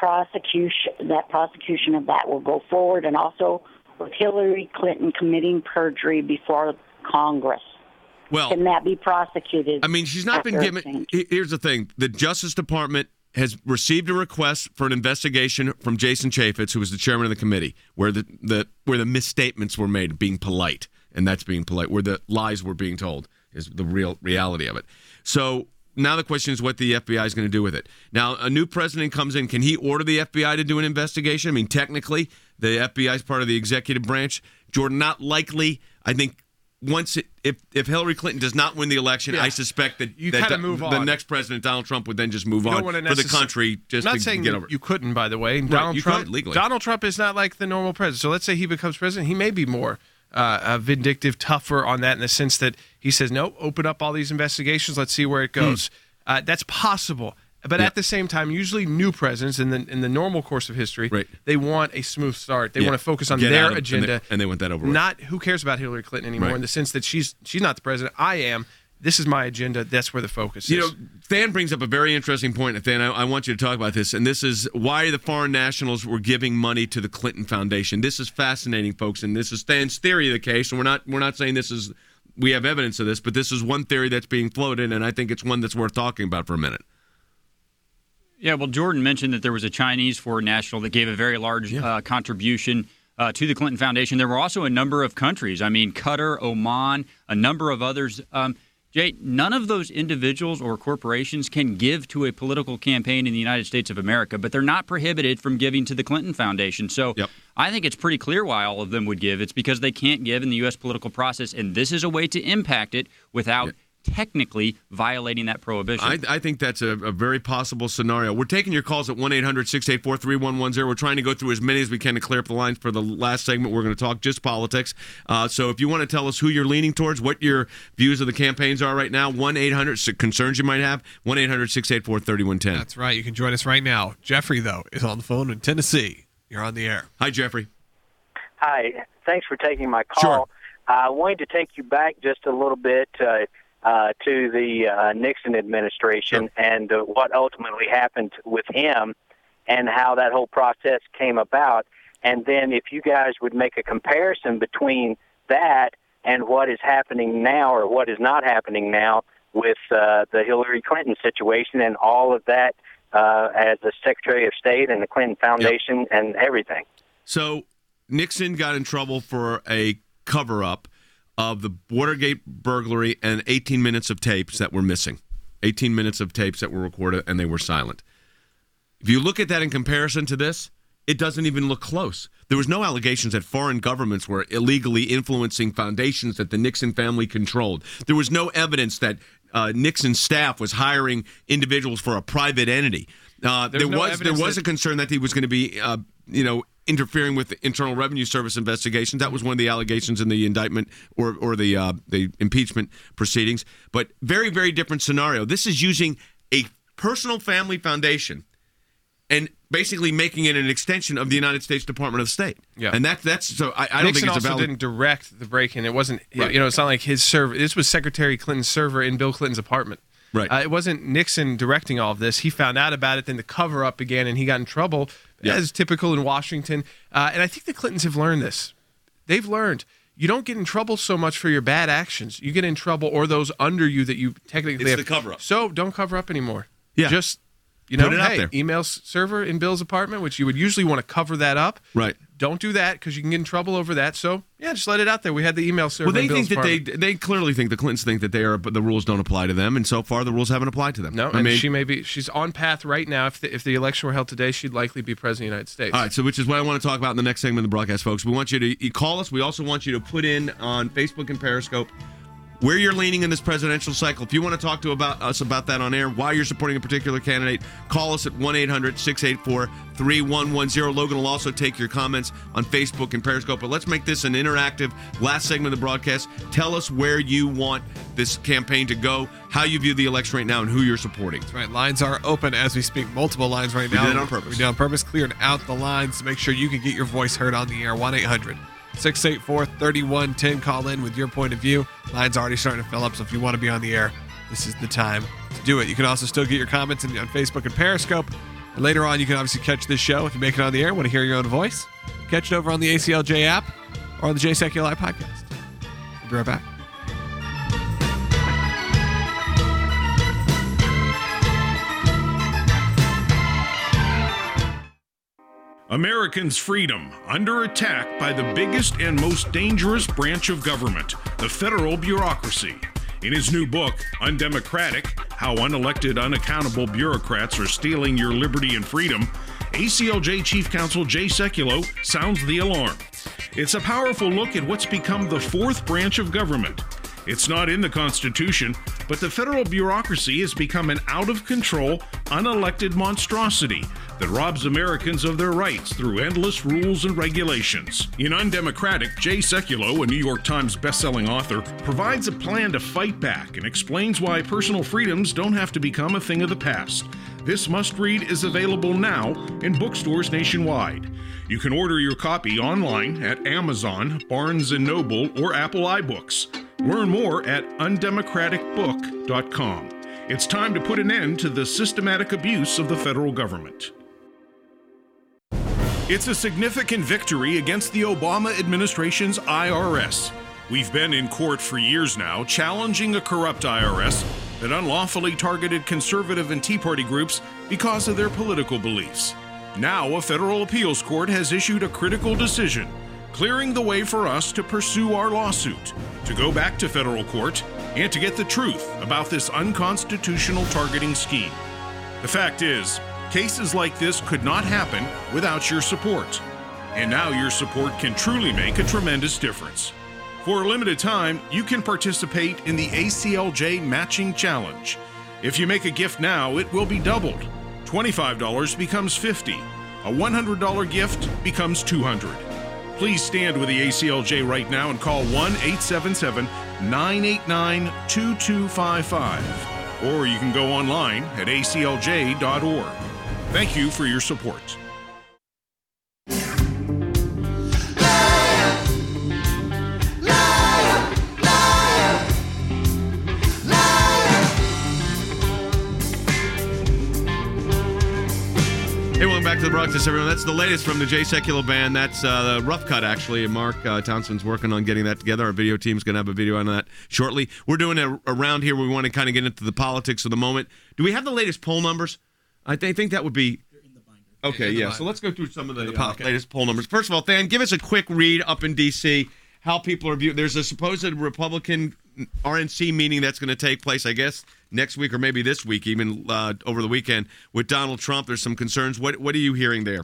prosecution of that will go forward, and also with Hillary Clinton committing perjury before Congress? Well, can that be prosecuted? I mean, she's not been given. Here's the thing: the Justice Department has received a request for an investigation from Jason Chaffetz, who was the chairman of the committee, where the misstatements were made, being polite, and that's being polite, where the lies were being told is the real reality of it. So now the question is what the FBI is going to do with it. Now, a new president comes in. Can he order the FBI to do an investigation? I mean, technically, the FBI is part of the executive branch. Jordan, not likely. I think if Hillary Clinton does not win the election, I suspect that the next president, Donald Trump, would then just move on for the country just I'm not to saying get over it. You couldn't, by the way. Right, could, legally. Donald Trump is not like the normal president. So let's say he becomes president. He may be more vindictive, tougher on that in the sense that he says, no, open up all these investigations. Let's see where it goes. That's possible. But at the same time, usually new presidents in the normal course of history, they want a smooth start. They want to focus on their agenda. And they want that over with. Not who cares about Hillary Clinton anymore in the sense that she's not the president. I am. This is my agenda. That's where the focus is. You know, Than brings up a very interesting point. And Than, I want you to talk about this. And this is why the foreign nationals were giving money to the Clinton Foundation. This is fascinating, folks. And this is Than's theory of the case. And we're not saying we have evidence of this, but this is one theory that's being floated. And I think it's one that's worth talking about for a minute. Yeah, well, Jordan mentioned that there was a Chinese foreign national that gave a very large contribution to the Clinton Foundation. There were also a number of countries. I mean, Qatar, Oman, a number of others. Jay, none of those individuals or corporations can give to a political campaign in the United States of America, but they're not prohibited from giving to the Clinton Foundation. So I think it's pretty clear why all of them would give. It's because they can't give in the U.S. political process, and this is a way to impact it without technically violating that prohibition. I think that's a very possible scenario. We're taking your calls at 1-800-684-3110. We're trying to go through as many as we can to clear up the lines for the last segment. We're going to talk just politics. So if you want to tell us who you're leaning towards, what your views of the campaigns are right now, 1-800 concerns you might have, 1-800-684-3110. That's right. You can join us right now. Jeffrey, though, is on the phone in Tennessee. You're on the air. Hi, Jeffrey. Hi. Thanks for taking my call. Sure. I wanted to take you back just a little bit to the Nixon administration and what ultimately happened with him and how that whole process came about. And then if you guys would make a comparison between that and what is happening now or what is not happening now with the Hillary Clinton situation and all of that as the Secretary of State and the Clinton Foundation and everything. So Nixon got in trouble for a cover-up of the Watergate burglary and 18 minutes of tapes that were missing. 18 minutes of tapes that were recorded and they were silent. If you look at that in comparison to this, it doesn't even look close. There was no allegations that foreign governments were illegally influencing foundations that the Nixon family controlled. There was no evidence that Nixon's staff was hiring individuals for a private entity. There was a concern that he was going to be, interfering with the Internal Revenue Service investigations. That was one of the allegations in the indictment or the impeachment proceedings. But very, very different scenario. This is using a personal family foundation and basically making it an extension of the United States Department of State. Yeah. And that's so I don't think it's a valid. Nixon also didn't direct the break-in. It wasn't, right. It's not like his server. This was Secretary Clinton's server in Bill Clinton's apartment. Right. It wasn't Nixon directing all of this. He found out about it, then the cover-up began, and he got in trouble, as typical in Washington. And I think the Clintons have learned this. They've learned you don't get in trouble so much for your bad actions. You get in trouble, or those under you that you technically have. It's the cover-up. So don't cover up anymore. Yeah. Just, put it out there. Email server in Bill's apartment, which you would usually want to cover that up. Right. Don't do that because you can get in trouble over that. So, just let it out there. We had the email server. Well, they in Bill's think that apartment. they clearly think the Clintons think that the rules don't apply to them, and so far the rules haven't applied to them. No, she's on path right now. If the election were held today, she'd likely be president of the United States. All right, so which is what I want to talk about in the next segment of the broadcast, folks. We want you to call us. We also want you to put in on Facebook and Periscope where you're leaning in this presidential cycle. If you want to talk to us about that on air, why you're supporting a particular candidate, call us at 1-800-684-3110. Logan will also take your comments on Facebook and Periscope. But let's make this an interactive last segment of the broadcast. Tell us where you want this campaign to go, how you view the election right now, and who you're supporting. That's right. Lines are open as we speak. Multiple lines right now. We did it on purpose. We did it on purpose. Cleared out the lines to make sure you can get your voice heard on the air. 1-800-684-3110. Call in with your point of view. Lines already starting to fill up, so if you want to be on the air, this is the time to do it. You can also still get your comments on Facebook and Periscope. And later on, you can obviously catch this show if you make it on the air, want to hear your own voice. Catch it over on the ACLJ app or on the JSECULAR Live podcast. We'll be right back. Americans' freedom under attack by the biggest and most dangerous branch of government, the federal bureaucracy. In his new book, Undemocratic: How Unelected, Unaccountable Bureaucrats Are Stealing Your Liberty and Freedom, ACLJ Chief Counsel Jay Sekulow sounds the alarm. It's a powerful look at what's become the fourth branch of government. It's not in the Constitution, but the federal bureaucracy has become an out-of-control, unelected monstrosity that robs Americans of their rights through endless rules and regulations. In Undemocratic, Jay Sekulow, a New York Times bestselling author, provides a plan to fight back and explains why personal freedoms don't have to become a thing of the past. This must-read is available now in bookstores nationwide. You can order your copy online at Amazon, Barnes & Noble, or Apple iBooks. Learn more at undemocraticbook.com. It's time to put an end to the systematic abuse of the federal government. It's a significant victory against the Obama administration's IRS. We've been in court for years now, challenging a corrupt IRS that unlawfully targeted conservative and Tea Party groups because of their political beliefs. Now, a federal appeals court has issued a critical decision, clearing the way for us to pursue our lawsuit, to go back to federal court, and to get the truth about this unconstitutional targeting scheme. The fact is, cases like this could not happen without your support. And now your support can truly make a tremendous difference. For a limited time, you can participate in the ACLJ Matching Challenge. If you make a gift now, it will be doubled. $25 becomes $50. A $100 gift becomes $200. Please stand with the ACLJ right now and call 1-877-989-2255. Or you can go online at aclj.org. Thank you for your support. Hey, welcome back to the broadcast, everyone. That's the latest from the Jay Sekulow Band. That's the rough cut, actually. Mark Townsend's working on getting that together. Our video team's going to have a video on that shortly. We're doing a round here where we want to kind of get into the politics of the moment. Do we have the latest poll numbers? I think that would be... Okay, yeah. So let's go through some of the latest poll numbers. First of all, Than, give us a quick read up in D.C. how people are viewing. There's a supposed Republican RNC meeting that's going to take place, I guess, next week or maybe this week, even over the weekend, with Donald Trump. There's some concerns. What are you hearing there?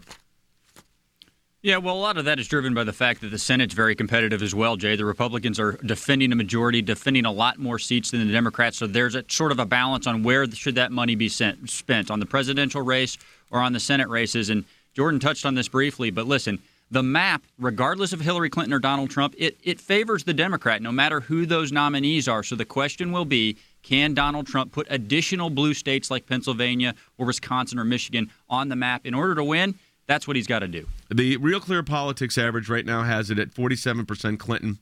Yeah, well, a lot of that is driven by the fact that the Senate's very competitive as well, Jay. The Republicans are defending a majority, defending a lot more seats than the Democrats, so there's a sort of a balance on where should that money be spent, on the presidential race or on the Senate races. And Jordan touched on this briefly, but listen, the map, regardless of Hillary Clinton or Donald Trump, it favors the Democrat, no matter who those nominees are. So the question will be, can Donald Trump put additional blue states like Pennsylvania or Wisconsin or Michigan on the map in order to win? That's what he's got to do. The Real Clear Politics average right now has it at 47% Clinton,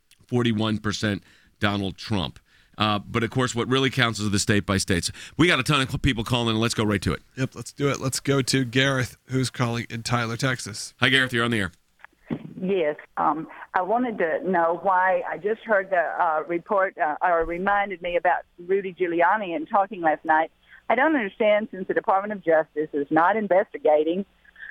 41% Donald Trump. But, of course, what really counts is the state-by-states. We got a ton of people calling in. Let's go right to it. Yep, let's do it. Let's go to Gareth, who's calling in Tyler, Texas. Hi, Gareth. You're on the air. Yes. I wanted to know why I just heard the report or reminded me about Rudy Giuliani and talking last night. I don't understand, since the Department of Justice is not investigating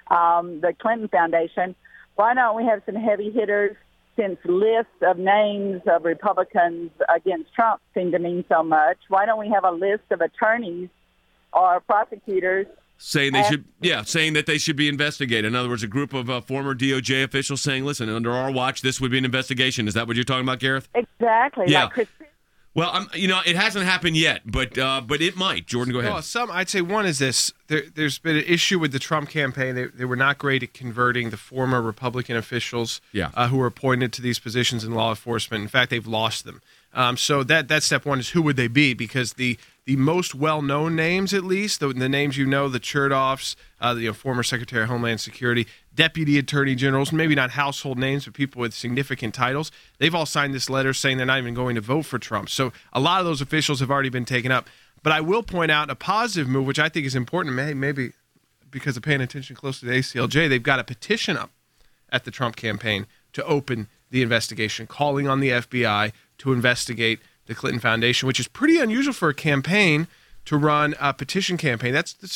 the Clinton Foundation, why don't we have some heavy hitters, since lists of names of Republicans against Trump seem to mean so much? Why don't we have a list of attorneys or prosecutors saying that they should be investigated? In other words, a group of former DOJ officials saying, listen, under our watch, this would be an investigation. Is that what you're talking about, Gareth? Exactly. Yeah. Like Chris. Well, it hasn't happened yet, but it might. Jordan, go ahead. Well, I'd say one is this. There's been an issue with the Trump campaign. They were not great at converting the former Republican officials who were appointed to these positions in law enforcement. In fact, they've lost them. So that's step one, is who would they be? Because the most well-known names, at least, the names the Chertoffs, former Secretary of Homeland Security, Deputy Attorney Generals, maybe not household names, but people with significant titles, they've all signed this letter saying they're not even going to vote for Trump. So a lot of those officials have already been taken up. But I will point out a positive move, which I think is important, maybe because of paying attention close to the ACLJ, they've got a petition up at the Trump campaign to open the investigation, calling on the FBI to investigate the Clinton Foundation, which is pretty unusual for a campaign to run a petition campaign.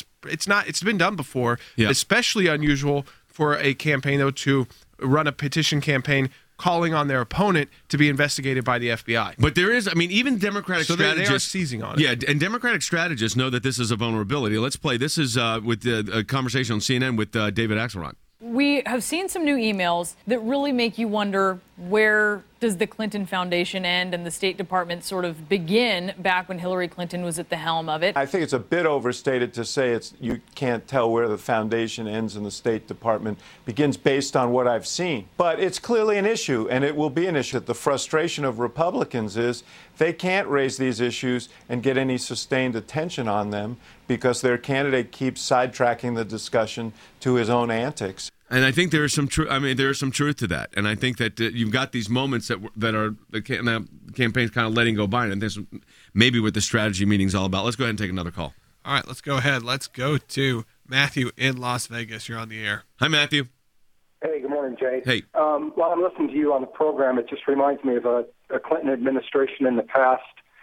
It's been done before, especially unusual for a campaign, though, to run a petition campaign calling on their opponent to be investigated by the FBI. But there is, even Democratic strategists... they are seizing on it. Yeah, and Democratic strategists know that this is a vulnerability. Let's play. This is with a conversation on CNN with David Axelrod. We have seen some new emails that really make you wonder, where does the Clinton Foundation end and the State Department sort of begin back when Hillary Clinton was at the helm of it? I think it's a bit overstated to say you can't tell where the foundation ends and the State Department begins based on what I've seen. But it's clearly an issue, and it will be an issue. The frustration of Republicans is they can't raise these issues and get any sustained attention on them because their candidate keeps sidetracking the discussion to his own antics. And I think there is some truth. There is some truth to that. And I think that you've got these moments that are the campaign's kind of letting go by. And this maybe what the strategy meeting is all about. Let's go ahead and take another call. All right, let's go ahead. Let's go to Matthew in Las Vegas. You're on the air. Hi, Matthew. Hey, good morning, Jay. Hey. While I'm listening to you on the program, it just reminds me of a Clinton administration in the past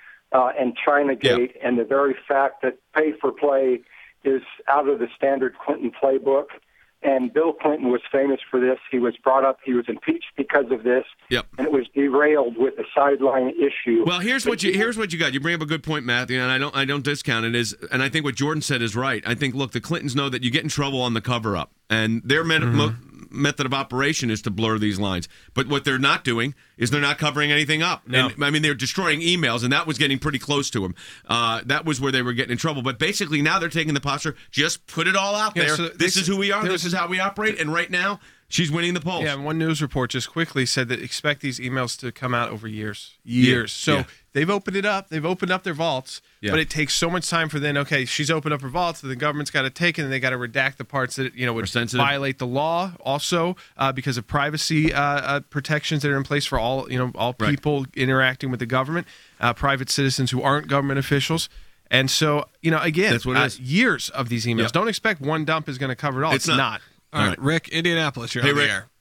and Chinagate, and the very fact that pay for play is out of the standard Clinton playbook. And Bill Clinton was famous for this. He was brought up. He was impeached because of this. Yep. And it was derailed with a sideline issue. Well, here's what you got. You bring up a good point, Matthew, and I don't discount it. And I think what Jordan said is right. I think, look, the Clintons know that you get in trouble on the cover up, and they're method of operation is to blur these lines. But what they're not doing is they're not covering anything up. No. And, I mean, they're destroying emails, and that was getting pretty close to them. That was where they were getting in trouble. But basically now they're taking the posture, just put it all out there. So this is who we are. This is how we operate. And right now, she's winning the polls. Yeah, and one news report just quickly said that expect these emails to come out over years. So they've opened it up. They've opened up their vaults, but it takes so much time for then, okay, she's opened up her vaults, and the government's got to take it, and they got to redact the parts that, would violate the law also because of privacy protections that are in place for all people interacting with the government, private citizens who aren't government officials. And so, again, that's what it is. Years of these emails. Yep. Don't expect one dump is going to cover it all. It's not. All right, Rick, Indianapolis, you're on the air.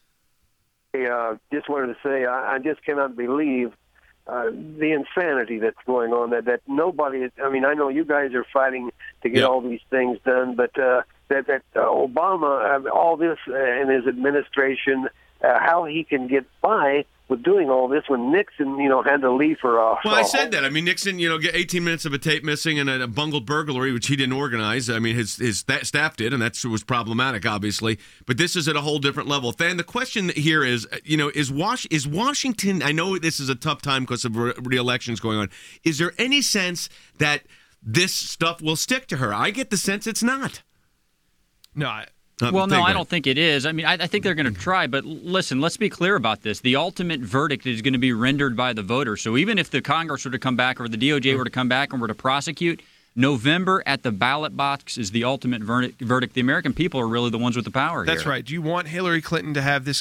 Hey, just wanted to say I just cannot believe the insanity that's going on. That nobody. I mean, I know you guys are fighting to get all these things done, but that Obama, all this and his administration, how he can get by with doing all this when Nixon, had to leave for a. Well, I said that. I mean, Nixon, get 18 minutes of a tape missing and a bungled burglary, which he didn't organize. I mean, his staff did, and that was problematic, obviously. But this is at a whole different level. Than, the question here is, is Washington? I know this is a tough time because of re-elections going on. Is there any sense that this stuff will stick to her? I get the sense it's not. No. I don't think it is. I mean, I think they're going to try. But listen, let's be clear about this. The ultimate verdict is going to be rendered by the voters. So even if the Congress were to come back or the DOJ were to come back and were to prosecute, November at the ballot box is the ultimate verdict. The American people are really the ones with the power here. That's right. Do you want Hillary Clinton to have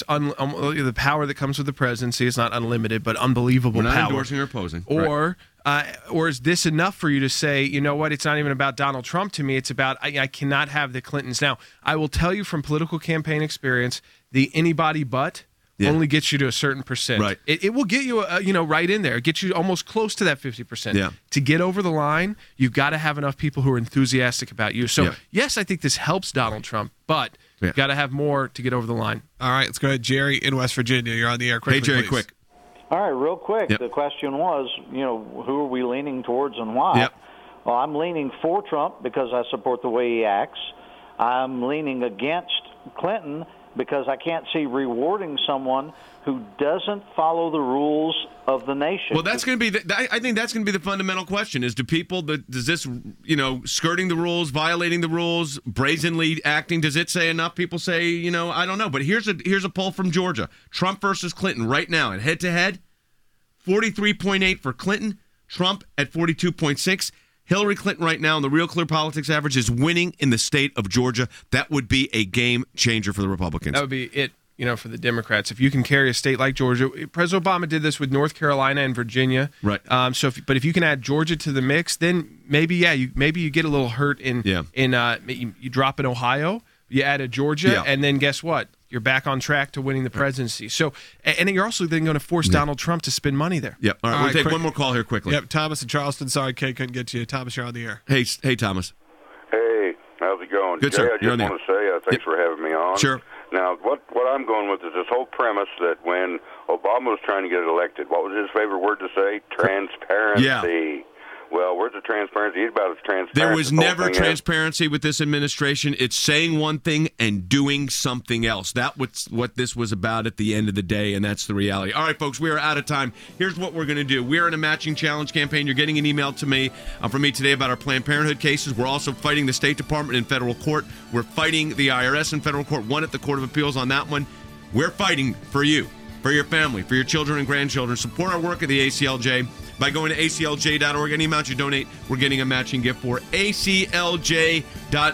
the power that comes with the presidency? It's not unlimited, but unbelievable power. We're not power. endorsing or opposing. Or is this enough for you to say, you know what, it's not even about Donald Trump to me, it's about I cannot have the Clintons. Now, I will tell you from political campaign experience, the anybody but only gets you to a certain percent. Right. It will get you, right in there. It gets you almost close to that 50%. Yeah. To get over the line, you've got to have enough people who are enthusiastic about you. So, yes, I think this helps Donald Trump, but you've got to have more to get over the line. All right, let's go ahead. Jerry in West Virginia. You're on the air. Quickly, hey, Jerry, please. quick. All right, real quick. Yep. The question was, who are we leaning towards and why? Yep. Well, I'm leaning for Trump because I support the way he acts. I'm leaning against Clinton because I can't see rewarding someone who doesn't follow the rules of the nation. Well, that's going to be I think that's going to be the fundamental question: is does this skirting the rules, violating the rules, brazenly acting? Does it say enough? People say I don't know. But here's a poll from Georgia: Trump versus Clinton right now, and head to head, 43.8 for Clinton, Trump at 42.6. Hillary Clinton right now in the Real Clear Politics average is winning in the state of Georgia. That would be a game changer for the Republicans. That would be it. For the Democrats, if you can carry a state like Georgia, President Obama did this with North Carolina and Virginia. Right. But if you can add Georgia to the mix, then maybe you get a little hurt you drop in Ohio, you add a Georgia, and then guess what? You're back on track to winning the presidency. So, and you're also then going to force Donald Trump to spend money there. Yep. All right, we'll take one more call here quickly. Yep. Thomas in Charleston. Sorry, Kay couldn't get to you. Thomas, you're on the air. Hey, Thomas. Hey, how's it going? Good, Jay, sir. I just want to say thanks for having me on. Sure. Now, what I'm going with is this whole premise that when Obama was trying to get elected, what was his favorite word to say? Transparency. Yeah. Well, where's the transparency? He's about as transparent. There was as the whole never thing transparency with this administration. It's saying one thing and doing something else. That was what this was about at the end of the day, and that's the reality. All right, folks, we are out of time. Here's what we're going to do. We're in a matching challenge campaign. You're getting an email to me from me today about our Planned Parenthood cases. We're also fighting the State Department in federal court. We're fighting the IRS in federal court, one at the Court of Appeals on that one. We're fighting for you, for your family, for your children and grandchildren. Support our work at the ACLJ by going to aclj.org. Any amount you donate, we're getting a matching gift for aclj.org.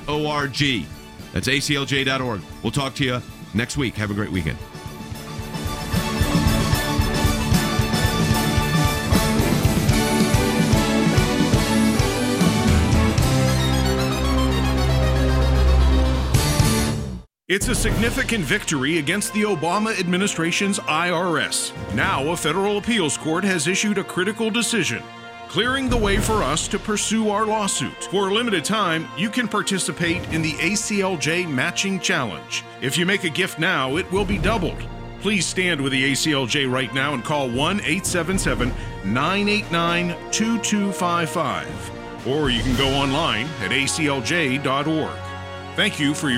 That's aclj.org. We'll talk to you next week. Have a great weekend. It's a significant victory against the Obama administration's IRS. Now, a federal appeals court has issued a critical decision, clearing the way for us to pursue our lawsuit. For a limited time, you can participate in the ACLJ Matching Challenge. If you make a gift now, it will be doubled. Please stand with the ACLJ right now and call 1-877-989-2255. Or you can go online at aclj.org. Thank you for your